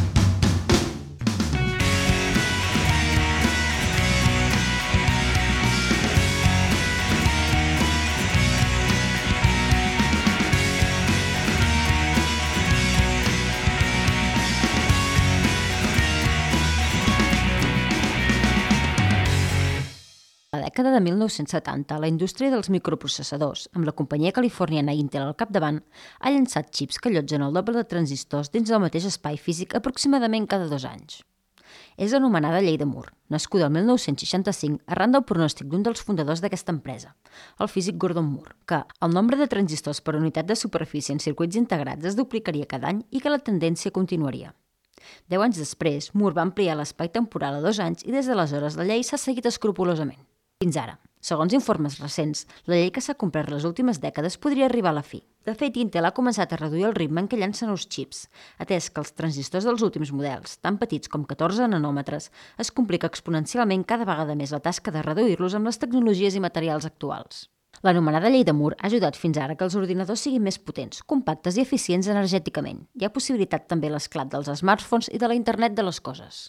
A la dècada de mil nou-cents setanta, la indústria dels microprocessadors, amb la companyia californiana Intel al capdavant, ha llançat xips que allotgen el doble de transistors dins del mateix espai físic aproximadament cada dos anys. És anomenada Llei de Moore, nascuda el mil nou-cents seixanta-cinc arran del pronòstic d'un dels fundadors d'aquesta empresa, el físic Gordon Moore, que el nombre de transistors per unitat de superfície en circuits integrats es duplicaria cada any i que la tendència continuaria. Deu anys després, Moore va ampliar l'espai temporal a dos anys i des d'aleshores la llei s'ha seguit escrupolosament. Fins ara, segons informes recents, la llei que s'ha complert les últimes dècades podria arribar a la fi. De fet, Intel ha començat a reduir el ritme en què llança nous xips, atès que els transistors dels últims models, tan petits com catorze nanòmetres, es complica exponencialment cada vegada més la tasca de reduir-los amb les tecnologies i materials actuals. L'anomenada Llei de Moore ha ajudat fins ara que els ordinadors siguin més potents, compactes i eficients energèticament. Hi ha possibilitat també l'esclat dels smartphones i de la internet de les coses.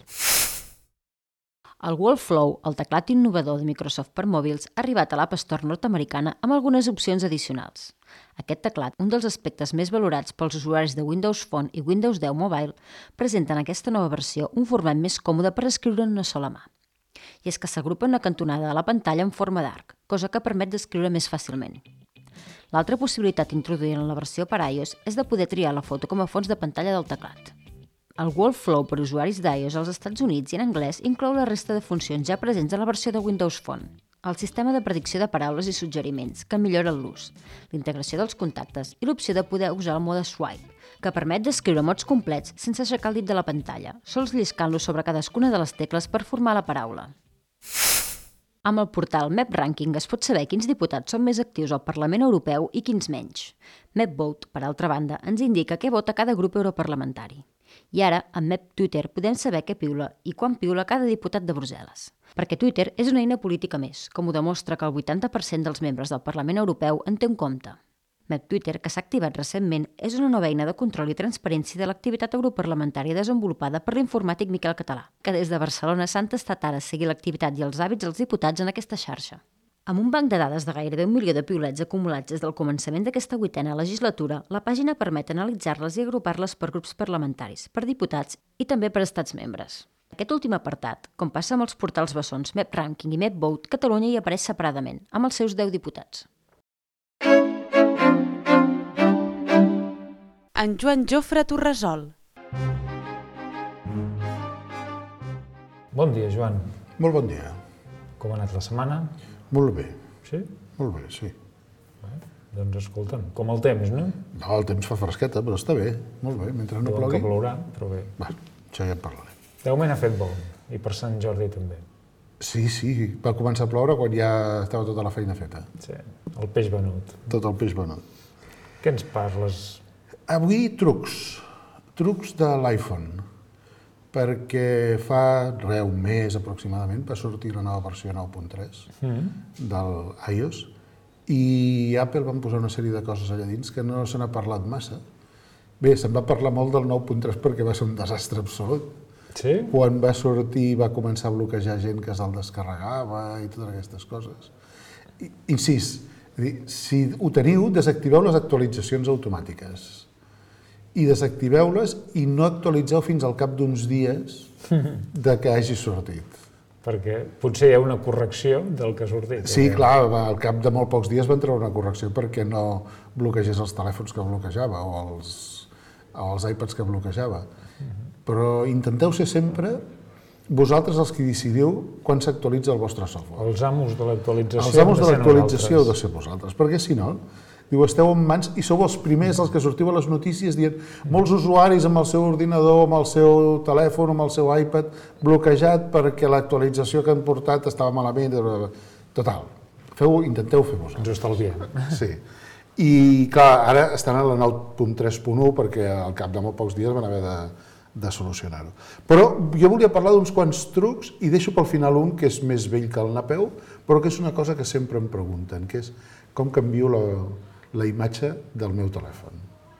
El Wallflow, el teclat innovador de Microsoft per mòbils, ha arribat a l'App Store nord-americana amb algunes opcions addicionals. Aquest teclat, un dels aspectes més valorats pels usuaris de Windows Phone i Windows deu Mobile, presenta en aquesta nova versió un format més còmode per escriure en una sola mà. I és que s'agrupa en una cantonada de la pantalla en forma d'arc, cosa que permet d'escriure més fàcilment. L'altra possibilitat introduïda en la versió per iOS és de poder triar la foto com a fons de pantalla del teclat. El Workflow per usuaris d'iOS als Estats Units i en anglès inclou la resta de funcions ja presents a la versió de Windows Phone. El sistema de predicció de paraules i suggeriments, que millora l'ús, la integració dels contactes i l'opció de poder usar el mode Swipe, que permet descriure mots complets sense aixecar el dit de la pantalla, sols lliscant-lo sobre cadascuna de les tecles per formar la paraula. Amb el portal MapRanking es pot saber quins diputats són més actius al Parlament Europeu i quins menys. MapVote, per altra banda, ens indica què vota cada grup europarlamentari. I ara, amb MapTwitter, podem saber què piula i quan piula cada diputat de Brussel·les. Perquè Twitter és una eina política més, com ho demostra que el vuitanta per cent dels membres del Parlament Europeu en té un compte. MapTwitter, que s'ha activat recentment, és una nova eina de control i transparència de l'activitat europarlamentària desenvolupada per l'informàtic Miquel Català, que des de Barcelona s'ha entestat ara a seguir l'activitat i els hàbits dels diputats en aquesta xarxa. Amb un banc de dades de gairebé un milió de piulets acumulats des del començament d'aquesta vuitena legislatura, la pàgina permet analitzar-les i agrupar-les per grups parlamentaris, per diputats i també per estats membres. Aquest últim apartat, com passa amb els portals bessons MapRanking i MapVote, Catalunya hi apareix separadament, amb els seus deu diputats. En Joan Jofre Torresol. Bon dia, Joan. Molt bon dia. Com ha anat la setmana? Molt bé. Sí? Molt bé, sí. Bé, doncs escolta'm, com el temps, no? No, el temps fa fresqueta, però està bé. Molt bé, mentre no Diuen plogui. que plourà, però bé. Va, això ja en parlarem. De moment ha fet bo, i per Sant Jordi també. Sí, sí, va començar a ploure quan ja estava tota la feina feta. Sí, el peix venut. Tot el peix venut. Què ens parles? Avui trucs, trucs de l'iPhone, perquè fa re, un mes aproximadament va sortir la nova versió nou punt tres mm. del iOS i Apple van posar una sèrie de coses allà dins que no se n'ha parlat massa. Bé, se'n va parlar molt del nou punt tres perquè va ser un desastre absolut. Sí? Quan va sortir va començar a bloquejar gent que se'l descarregava i totes aquestes coses. I, incís, si ho teniu, desactiveu les actualitzacions automàtiques. I desactiveu-les i no actualitzeu fins al cap d'uns dies de que hagi sortit. Perquè potser hi ha una correcció del que ha sortit. Sí, clar, al cap de molt pocs dies van treure una correcció perquè no bloquegés els telèfons que bloquejava o els, o els iPads que bloquejava. Però intenteu ser sempre vosaltres els que decidiu quan s'actualitza el vostre software. Els amos de l'actualització Els amos de l'actualització heu de ser vosaltres, perquè si no, diu, esteu en mans i sou els primers els que sortiu a les notícies dient molts usuaris amb el seu ordinador, amb el seu telèfon, amb el seu iPad bloquejat perquè l'actualització que han portat estava malament. Total, feu, intenteu fer vosaltres. Ens ho estalviem. Sí. I clar, ara estan a la nou punt tres punt u perquè al cap de molt pocs dies van haver de, de solucionar-ho. Però jo volia parlar d'uns quants trucs i deixo pel final un que és més vell que el napeu, però que és una cosa que sempre em pregunten, que és com canvio la, la imatge del meu telèfon.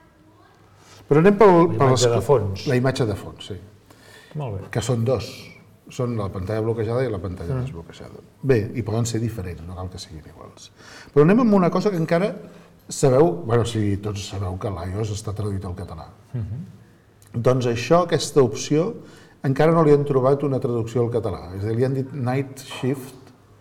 Però anem pel... La imatge de fons. La imatge de fons, sí. Molt bé. Que són dos. Són la pantalla bloquejada i la pantalla mm. desbloquejada. Bé, i poden ser diferents, no cal que siguin iguals. Però anem amb una cosa que encara sabeu, bueno, si tots sabeu que l'iOS està traduït al català. Mm-hmm. Doncs això, aquesta opció, encara no li han trobat una traducció al català. És a dir, li han dit Night Shift,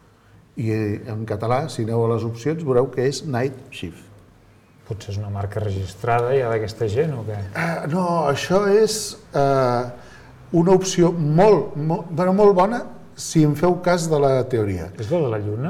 i en català, si aneu a les opcions, veureu que és Night Shift. Potser és una marca registrada ja d'aquesta gent o què? Uh, no, això és uh, una opció molt, molt, bueno, molt bona si em feu cas de la teoria. És la de la Lluna?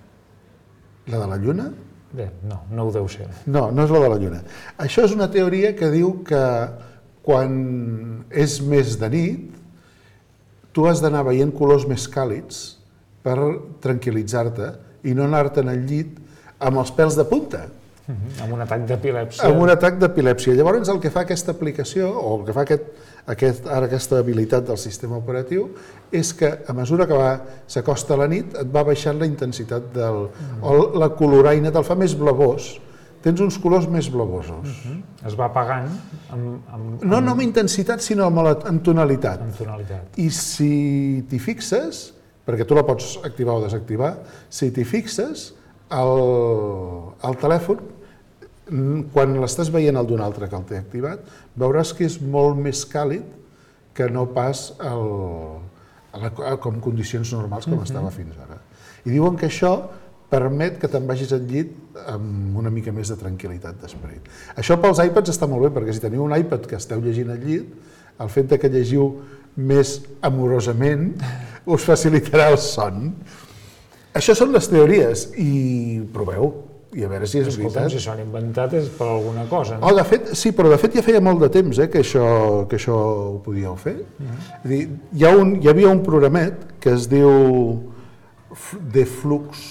La de la Lluna? Bé, no, no ho deu ser. No, no és la de la Lluna. Això és una teoria que diu que quan és més de nit, tu has d'anar veient colors més càlids per tranquil·litzar-te i no anar-te'n al llit amb els pèls de punta. Uh-huh. Amb un atac d'epilèpsia. Amb un atac d'epilèpsia. Llavors el que fa aquesta aplicació, o el que fa aquest, aquest, ara aquesta habilitat del sistema operatiu, és que a mesura que va, s'acosta la nit et va baixant la intensitat del... Uh-huh. o la coloraina te'l fa més blavós. Tens uns colors més blavosos. Uh-huh. Es va apagant amb, amb, No, no amb intensitat, sinó amb, la, amb tonalitat. amb tonalitat. I si t'hi fixes, perquè tu la pots activar o desactivar, si t'hi fixes, el, el telèfon, quan l'estàs veient el d'un altre que el té activat, veuràs que és molt més càlid que no pas el, la, com condicions normals com uh-huh. estava fins ara. I diuen que això permet que te'n vagis al llit amb una mica més de tranquil·litat d'esperit. Això pels iPads està molt bé, perquè si teniu un iPad que esteu llegint al llit, el fet que llegiu més amorosament us facilitarà el son. Això són les teories i proveu, i a veure si és Escolta'm, veritat. si s'han inventat és per alguna cosa, no? Oh, de fet, sí, però de fet ja feia molt de temps eh, que, això, que això ho podíeu fer. És a dir, hi, ha un, hi havia un programet que es diu de Flux,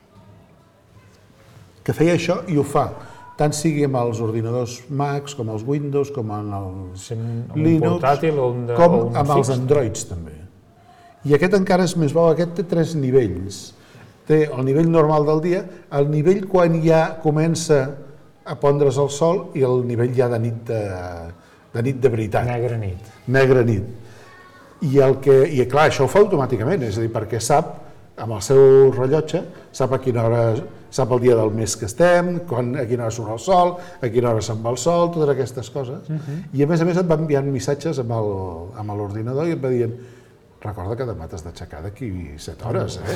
que feia això i ho fa, tant sigui amb els ordinadors Macs, com els Windows, com en els Sí, un Linux, portàtil o un de- com o un amb fix. els Androids també. I aquest encara és més bo, aquest té tres nivells. Té el nivell normal del dia, el nivell quan ja comença a pondre's el sol i el nivell ja de nit de, de, nit de veritat. Negra nit. Negra nit. I, el que, I clar, això ho fa automàticament, és a dir, perquè sap, amb el seu rellotge, sap a quina hora, sap el dia del mes que estem, quan, a quina hora surt el sol, a quina hora se'n va el sol, totes aquestes coses. Uh-huh. I a més a més et va enviant missatges amb el, amb l'ordinador i et va dient recorda que demà t'has d'aixecar d'aquí set hores, eh?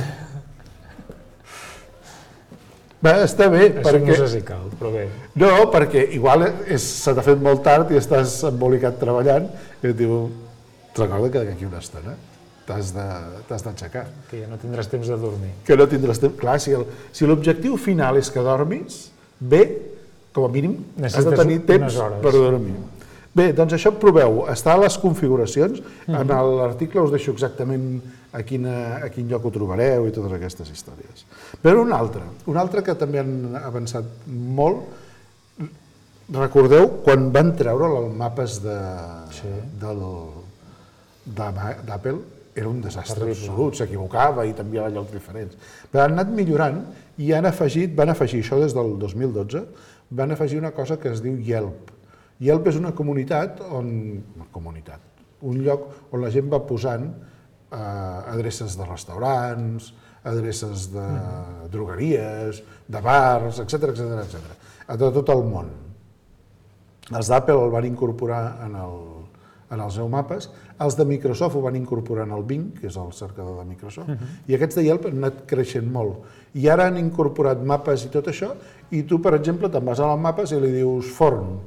Bé, està bé, Això perquè... no sé si cal, però bé. No, perquè igual és, se t'ha fet molt tard i estàs embolicat treballant i et diu, recorda que d'aquí una estona t'has d'aixecar. Que ja no tindràs temps de dormir. Que no tindràs temps... Clar, si el- si l'objectiu final és que dormis, bé, com a mínim, has de Necessites tenir unes temps hores. per dormir. Bé, doncs això proveu. Està a les configuracions. En l'article us deixo exactament a, quina, a quin lloc ho trobareu i totes aquestes històries. Però un altre, un altre que també han avançat molt. Recordeu quan van treure els mapes de, Sí. del, de- d'Apple? Era un desastre Terrible. absolut, s'equivocava i t'enviava a llocs diferents. Però han anat millorant i han afegit, van afegir això des del dos mil dotze, van afegir una cosa que es diu Yelp. Yelp és una comunitat on, una comunitat, un lloc on la gent va posant eh, adreces de restaurants, adreces de drogueries, de bars, etcètera, etcètera, etcètera, de tot el món. Els d'Apple el van incorporar en, el, en els seus mapes, els de Microsoft ho van incorporar en el Bing, que és el cercador de Microsoft, i aquests de Yelp han anat creixent molt. I ara han incorporat mapes i tot això, i tu, per exemple, te'n vas als mapes i li dius forn,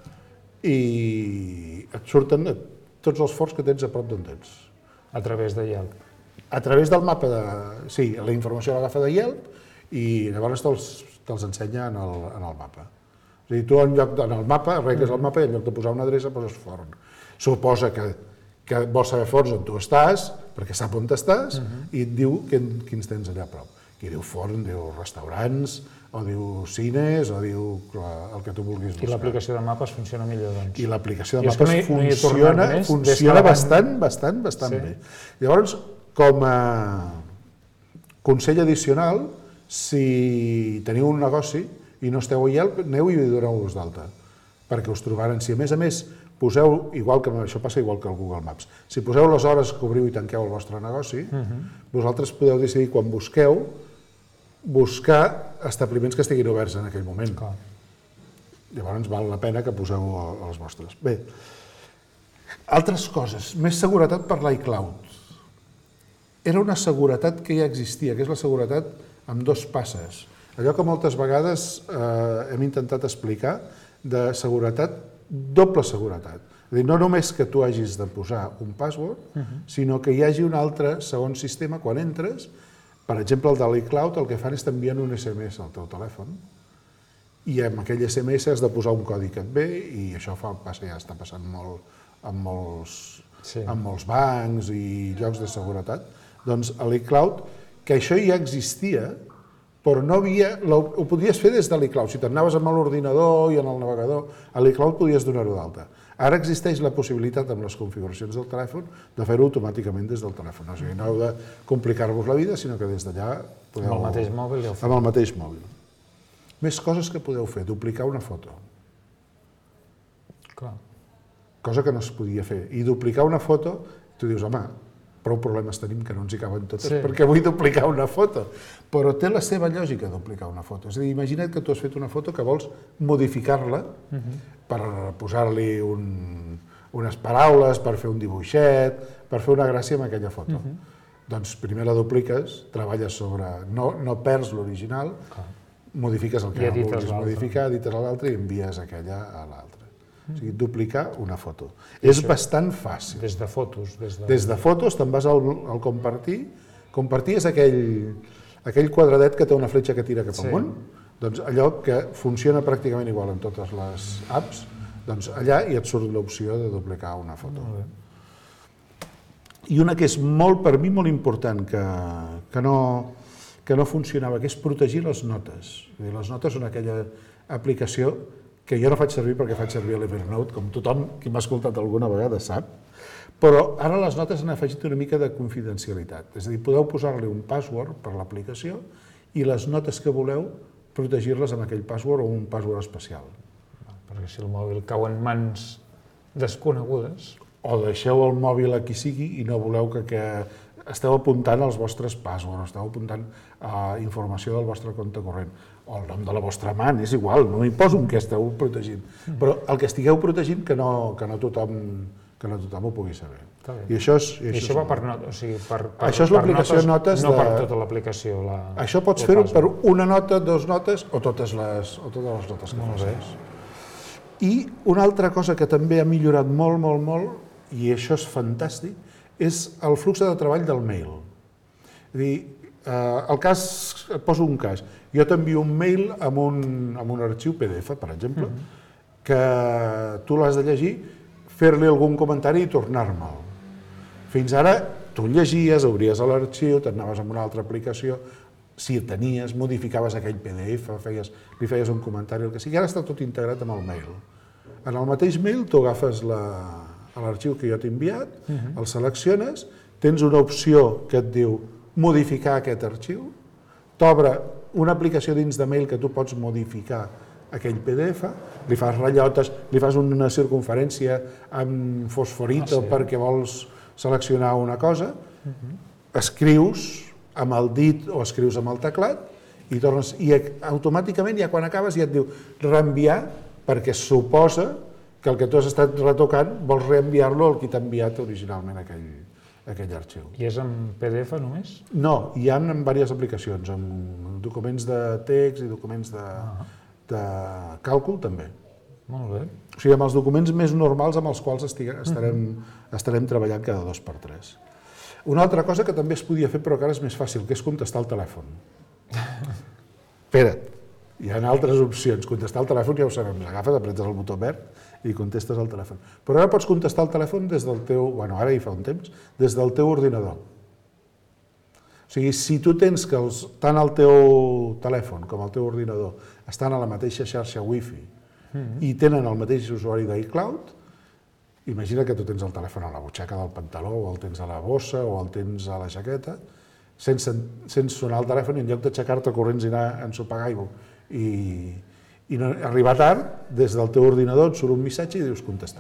i et surten tots els forns que tens a prop d'on tens. A través de Yelp. A través del mapa de... Sí, la informació l'agafa de Yelp i llavors te'ls te ensenya en el, en el mapa. És a dir, tu en lloc de, en el mapa, arregles el mapa i en lloc de posar una adreça poses forn. Suposa que, que vols saber forns on tu estàs, perquè sap on estàs, i et diu quin, quins tens allà a prop. Qui diu forn, diu restaurants, o diu cines, o diu el que tu vulguis buscar. I l'aplicació de mapes funciona millor, doncs. I l'aplicació de I és que mapes no hi- no hi he tornat funciona, més, des que funciona la van- bastant, bastant, bastant Sí. bé. Llavors, com a consell addicional, si teniu un negoci i no esteu a Yelp, aneu i doneu-vos d'alta, perquè us trobaran. Si a més a més poseu, igual que això passa igual que el Google Maps, si poseu les hores que obriu i tanqueu el vostre negoci, vosaltres podeu decidir quan busqueu, buscar establiments que estiguin oberts en aquell moment. Clar. Llavors val la pena que poseu els vostres. Bé, altres coses. Més seguretat per l'iCloud. Era una seguretat que ja existia, que és la seguretat amb dos passes. Allò que moltes vegades eh, hem intentat explicar de seguretat, doble seguretat. És a dir, no només que tu hagis de posar un password, uh-huh. sinó que hi hagi un altre segon sistema quan entres. Per exemple, el de l'iCloud el que fan és t'envien un esse eme esse al teu telèfon i amb aquell esse eme esse has de posar un codi que et ve i això fa, passa, ja està passant molt amb molts, Sí. amb molts bancs i llocs de seguretat. Doncs a l'iCloud, que això ja existia, però no havia, ho, ho podies fer des de l'iCloud. Si t'anaves amb l'ordinador i en el navegador, a l'iCloud podies donar-ho d'alta. Ara existeix la possibilitat amb les configuracions del telèfon de fer-ho automàticament des del telèfon. O sigui, no heu de complicar-vos la vida, sinó que des d'allà podeu... Amb el mateix mòbil ja ho feu. Amb el mateix mòbil. Més coses que podeu fer, duplicar una foto, Clar. cosa que no es podia fer. I duplicar una foto, tu dius, home, prou problemes tenim que no ens hi caben totes, Sí. perquè vull duplicar una foto. Però té la seva lògica duplicar una foto. És a dir, imagina't que tu has fet una foto que vols modificar-la per posar-li un, unes paraules, per fer un dibuixet, per fer una gràcia amb aquella foto. Doncs primer la dupliques, treballes sobre... No, no perds l'original, modifiques el que I edites vulguis l'altre. modificar, edites l'altre i envies aquella a l'altre. O sigui, duplicar una foto. És bastant fàcil. Des de fotos. Des de, Des de fotos te'n vas al, al compartir. Compartir és aquell, aquell quadradet que té una fletxa que tira cap Sí. amunt. Doncs allò que funciona pràcticament igual en totes les apps, doncs allà hi et surt l'opció de duplicar una foto. Molt bé. I una que és molt, per mi, molt important, que, que, no, que no funcionava, que és protegir les notes. És a dir, les notes són aquella aplicació que jo no faig servir perquè faig servir l'Evernote, com tothom qui m'ha escoltat alguna vegada sap, però ara les notes han afegit una mica de confidencialitat. És a dir, podeu posar-li un password per l'aplicació i les notes que voleu protegir-les amb aquell password o un password especial. Perquè si el mòbil cau en mans desconegudes... O deixeu el mòbil a qui sigui i no voleu que, que esteu apuntant els vostres passwords, esteu apuntant uh, informació del vostre compte corrent, o el nom de la vostra amant, és igual, no m'hi poso en què esteu protegint. Però el que estigueu protegint que no, que no, tothom, que no tothom ho pugui saber. I això, és, I això va per notes, o sigui, per, per, això és l'aplicació notes, notes no de... per tota l'aplicació. La... Això pots fer-ho per una nota, dues notes o totes les, o totes les notes que Molt bé. facis. I una altra cosa que també ha millorat molt, molt, molt, i això és fantàstic, és el flux de treball del mail. És a dir, eh, el cas, et poso un cas, jo t'envio un mail amb un, amb un arxiu P D F, per exemple, mm-hmm. que tu l'has de llegir, fer-li algun comentari i tornar-me'l. Fins ara, tu el llegies, obries l'arxiu, t'anaves amb una altra aplicació, si el tenies, modificaves aquell P D F, feies, li feies un comentari, el que sigui, ara està tot integrat amb el mail. En el mateix mail tu agafes la... l'arxiu que jo t'he enviat, uh-huh. el selecciones, tens una opció que et diu modificar aquest arxiu, t'obre una aplicació dins de mail que tu pots modificar aquell P D F, li fas ratllotes, li fas una circunferència amb fosforito ah, sí. perquè vols seleccionar una cosa, uh-huh. escrius amb el dit o escrius amb el teclat i, tornes, i automàticament ja quan acabes ja et diu reenviar perquè suposa que el que tu has estat retocant vols reenviar-lo al qui t'ha enviat originalment aquell, aquell arxiu. I és en P D F només? No, hi ha en diverses aplicacions, amb documents de text i documents de, uh-huh. de càlcul també. Molt bé. O sigui, amb els documents més normals amb els quals estigui, estarem, uh-huh. estarem treballant cada dos per tres. Una altra cosa que també es podia fer però que ara és més fàcil, que és contestar el telèfon. Espera't, hi ha altres opcions. Contestar el telèfon ja ho sabem, agafes, apretes el botó verd i contestes al telèfon. Però ara pots contestar el telèfon des del teu, bueno, ara hi fa un temps, des del teu ordinador. O sigui, si tu tens que els, tant el teu telèfon com el teu ordinador estan a la mateixa xarxa wifi mm-hmm. i tenen el mateix usuari d'iCloud, imagina que tu tens el telèfon a la butxaca del pantaló, o el tens a la bossa, o el tens a la jaqueta, sense, sense sonar el telèfon i en lloc d'aixecar-te corrents i anar a ensopegar-ho i... i no, arribar tard, des del teu ordinador et surt un missatge i dius contestar.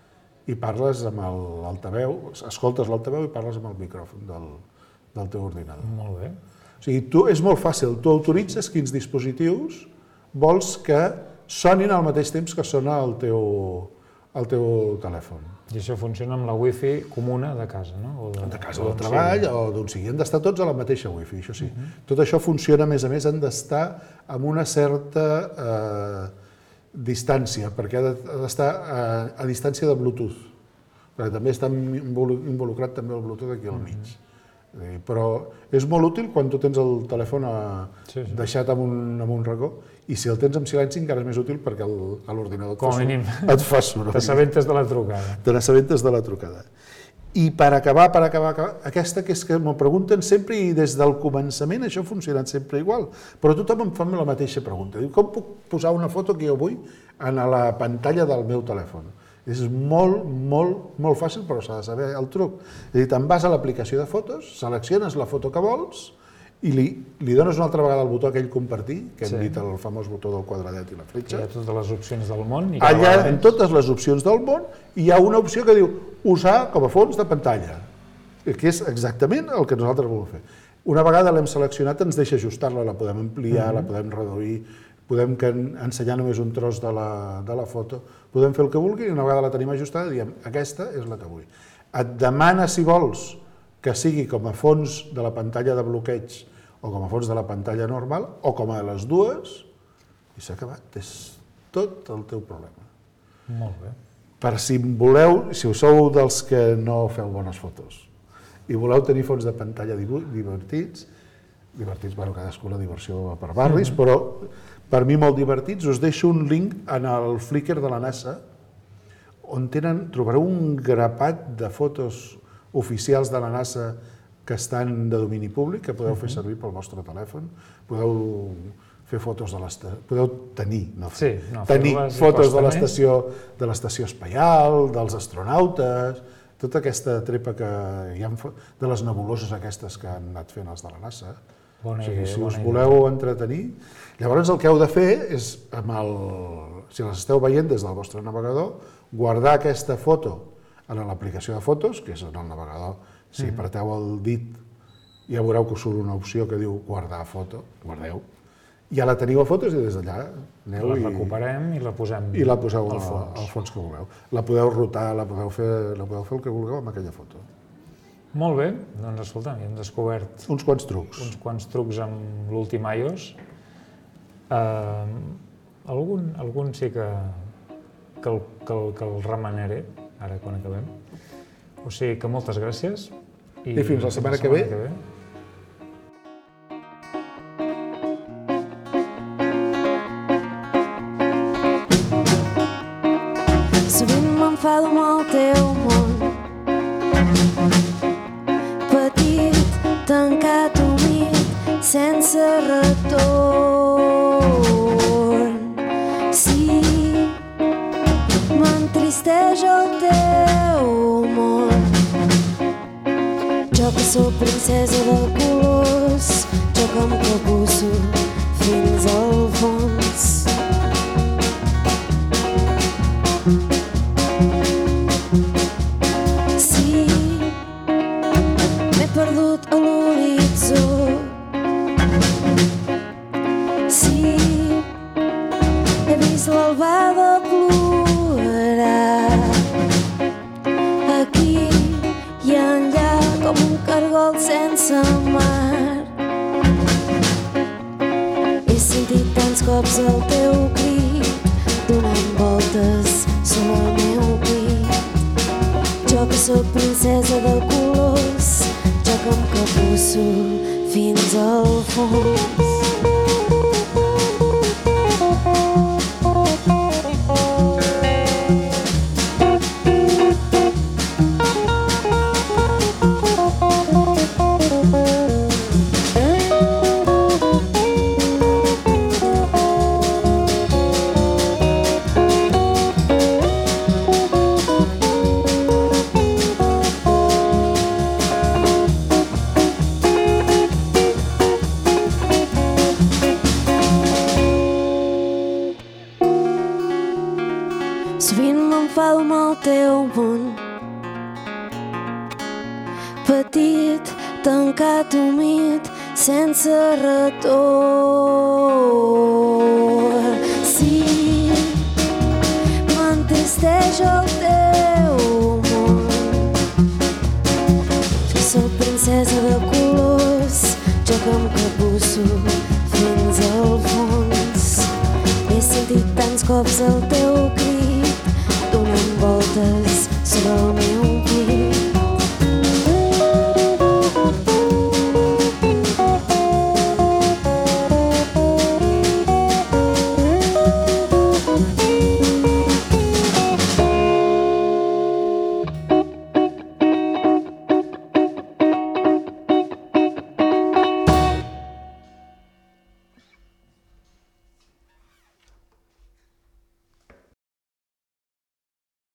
I parles amb l'altaveu, escoltes l'altaveu i parles amb el micròfon del, del teu ordinador. Molt bé. O sigui, tu, és molt fàcil, tu autoritzes quins dispositius vols que sonin al mateix temps que sona el teu, el teu telèfon. I això funciona amb la wifi comuna de casa, no? O de, de casa, del treball, sigui. O d'on sigui. Han d'estar tots a la mateixa wifi, això sí. Uh-huh. Tot això funciona, a més a més, han d'estar amb una certa eh, distància, perquè ha d'estar a, a distància de Bluetooth. Perquè també està involucrat també el Bluetooth aquí al mig. Uh-huh. Però és molt útil quan tu tens el telèfon a, sí, sí. deixat en un, en un racó, i si el tens en silenci encara és més útil perquè l'ordinador et, et fa soroll. T'assabentes de la trucada. Te n'assabentes de la trucada. I per acabar, per acabar, acabar, aquesta que és que m'ho pregunten sempre i des del començament això ha funcionat sempre igual, però tothom em fa la mateixa pregunta. Diu, com puc posar una foto que jo vull a la pantalla del meu telèfon? És molt, molt, molt fàcil, però s'ha de saber el truc. És a dir, te'n vas a l'aplicació de fotos, selecciones la foto que vols i li, li dones una altra vegada el botó aquell compartir, que hem sí. dit el famós botó del quadradet i la fletxa. Hi ha totes les opcions del món. I allà, en totes les opcions del món, hi ha una opció que diu usar com a fons de pantalla, que és exactament el que nosaltres volem fer. Una vegada l'hem seleccionat, ens deixa ajustar-la, la podem ampliar, mm-hmm. la podem reduir, podem ensenyar només un tros de la, de la foto, podem fer el que vulgui i una vegada la tenim ajustada diem aquesta és la que vull. Et demana si vols que sigui com a fons de la pantalla de bloqueig o com a fons de la pantalla normal o com a les dues i s'ha acabat. És tot el teu problema. Molt bé. Per si voleu, si us sou dels que no feu bones fotos i voleu tenir fons de pantalla divertits, divertits, bueno, cadascú la diversió va per barris, mm-hmm. però per mi molt divertits, us deixo un link en el Flickr de la NASA on tenen, trobareu un grapat de fotos oficials de la NASA que estan de domini públic, que podeu mm-hmm. fer servir pel vostre telèfon, podeu fer fotos de l'estació, podeu tenir, no fer, sí, no, tenir fotos de l'estació de l'estació espaial, dels astronautes, tota aquesta trepa que hi ha, de les nebuloses aquestes que han anat fent els de la NASA. Bona o sigui, idea, si us bona voleu idea. entretenir, llavors el que heu de fer és, amb el, si les esteu veient des del vostre navegador, guardar aquesta foto en l'aplicació de fotos, que és en el navegador. Si mm-hmm. apreteu el dit, ja veureu que us surt una opció que diu guardar foto, guardeu. Ja la teniu a fotos i des d'allà aneu la i... recuperem i la posem i la poseu al al fons. fons. al fons que vulgueu. La podeu rotar, la podeu fer, la podeu fer el que vulgueu amb aquella foto. Molt bé, doncs escolta, hem descobert Uns quants trucs. uns quants trucs amb l'últim iOS. Uh, algun, algun sí que, que, el, que, el, que el remenaré, ara quan acabem. O sigui que moltes gràcies. I, I fins la setmana, que, ve. que ve. Sovint m'enfado amb el teu món, petit, tancat, humit, sense retorn. Sí, m'entristeix el teu món. Jo que sóc princesa de colors, jo que em capusso fins al fons. Perdut a l'horitzó. Sí, he vist l'albada plorar. Aquí i enllà com un cargol sense mar. He sentit tants cops el teu crit donant voltes sobre el meu pit. Jo que sóc princesa de colors, jo que em capusso fins al fons. Sovint m'enfado amb el teu món, petit, tancat, humit, sense retorn.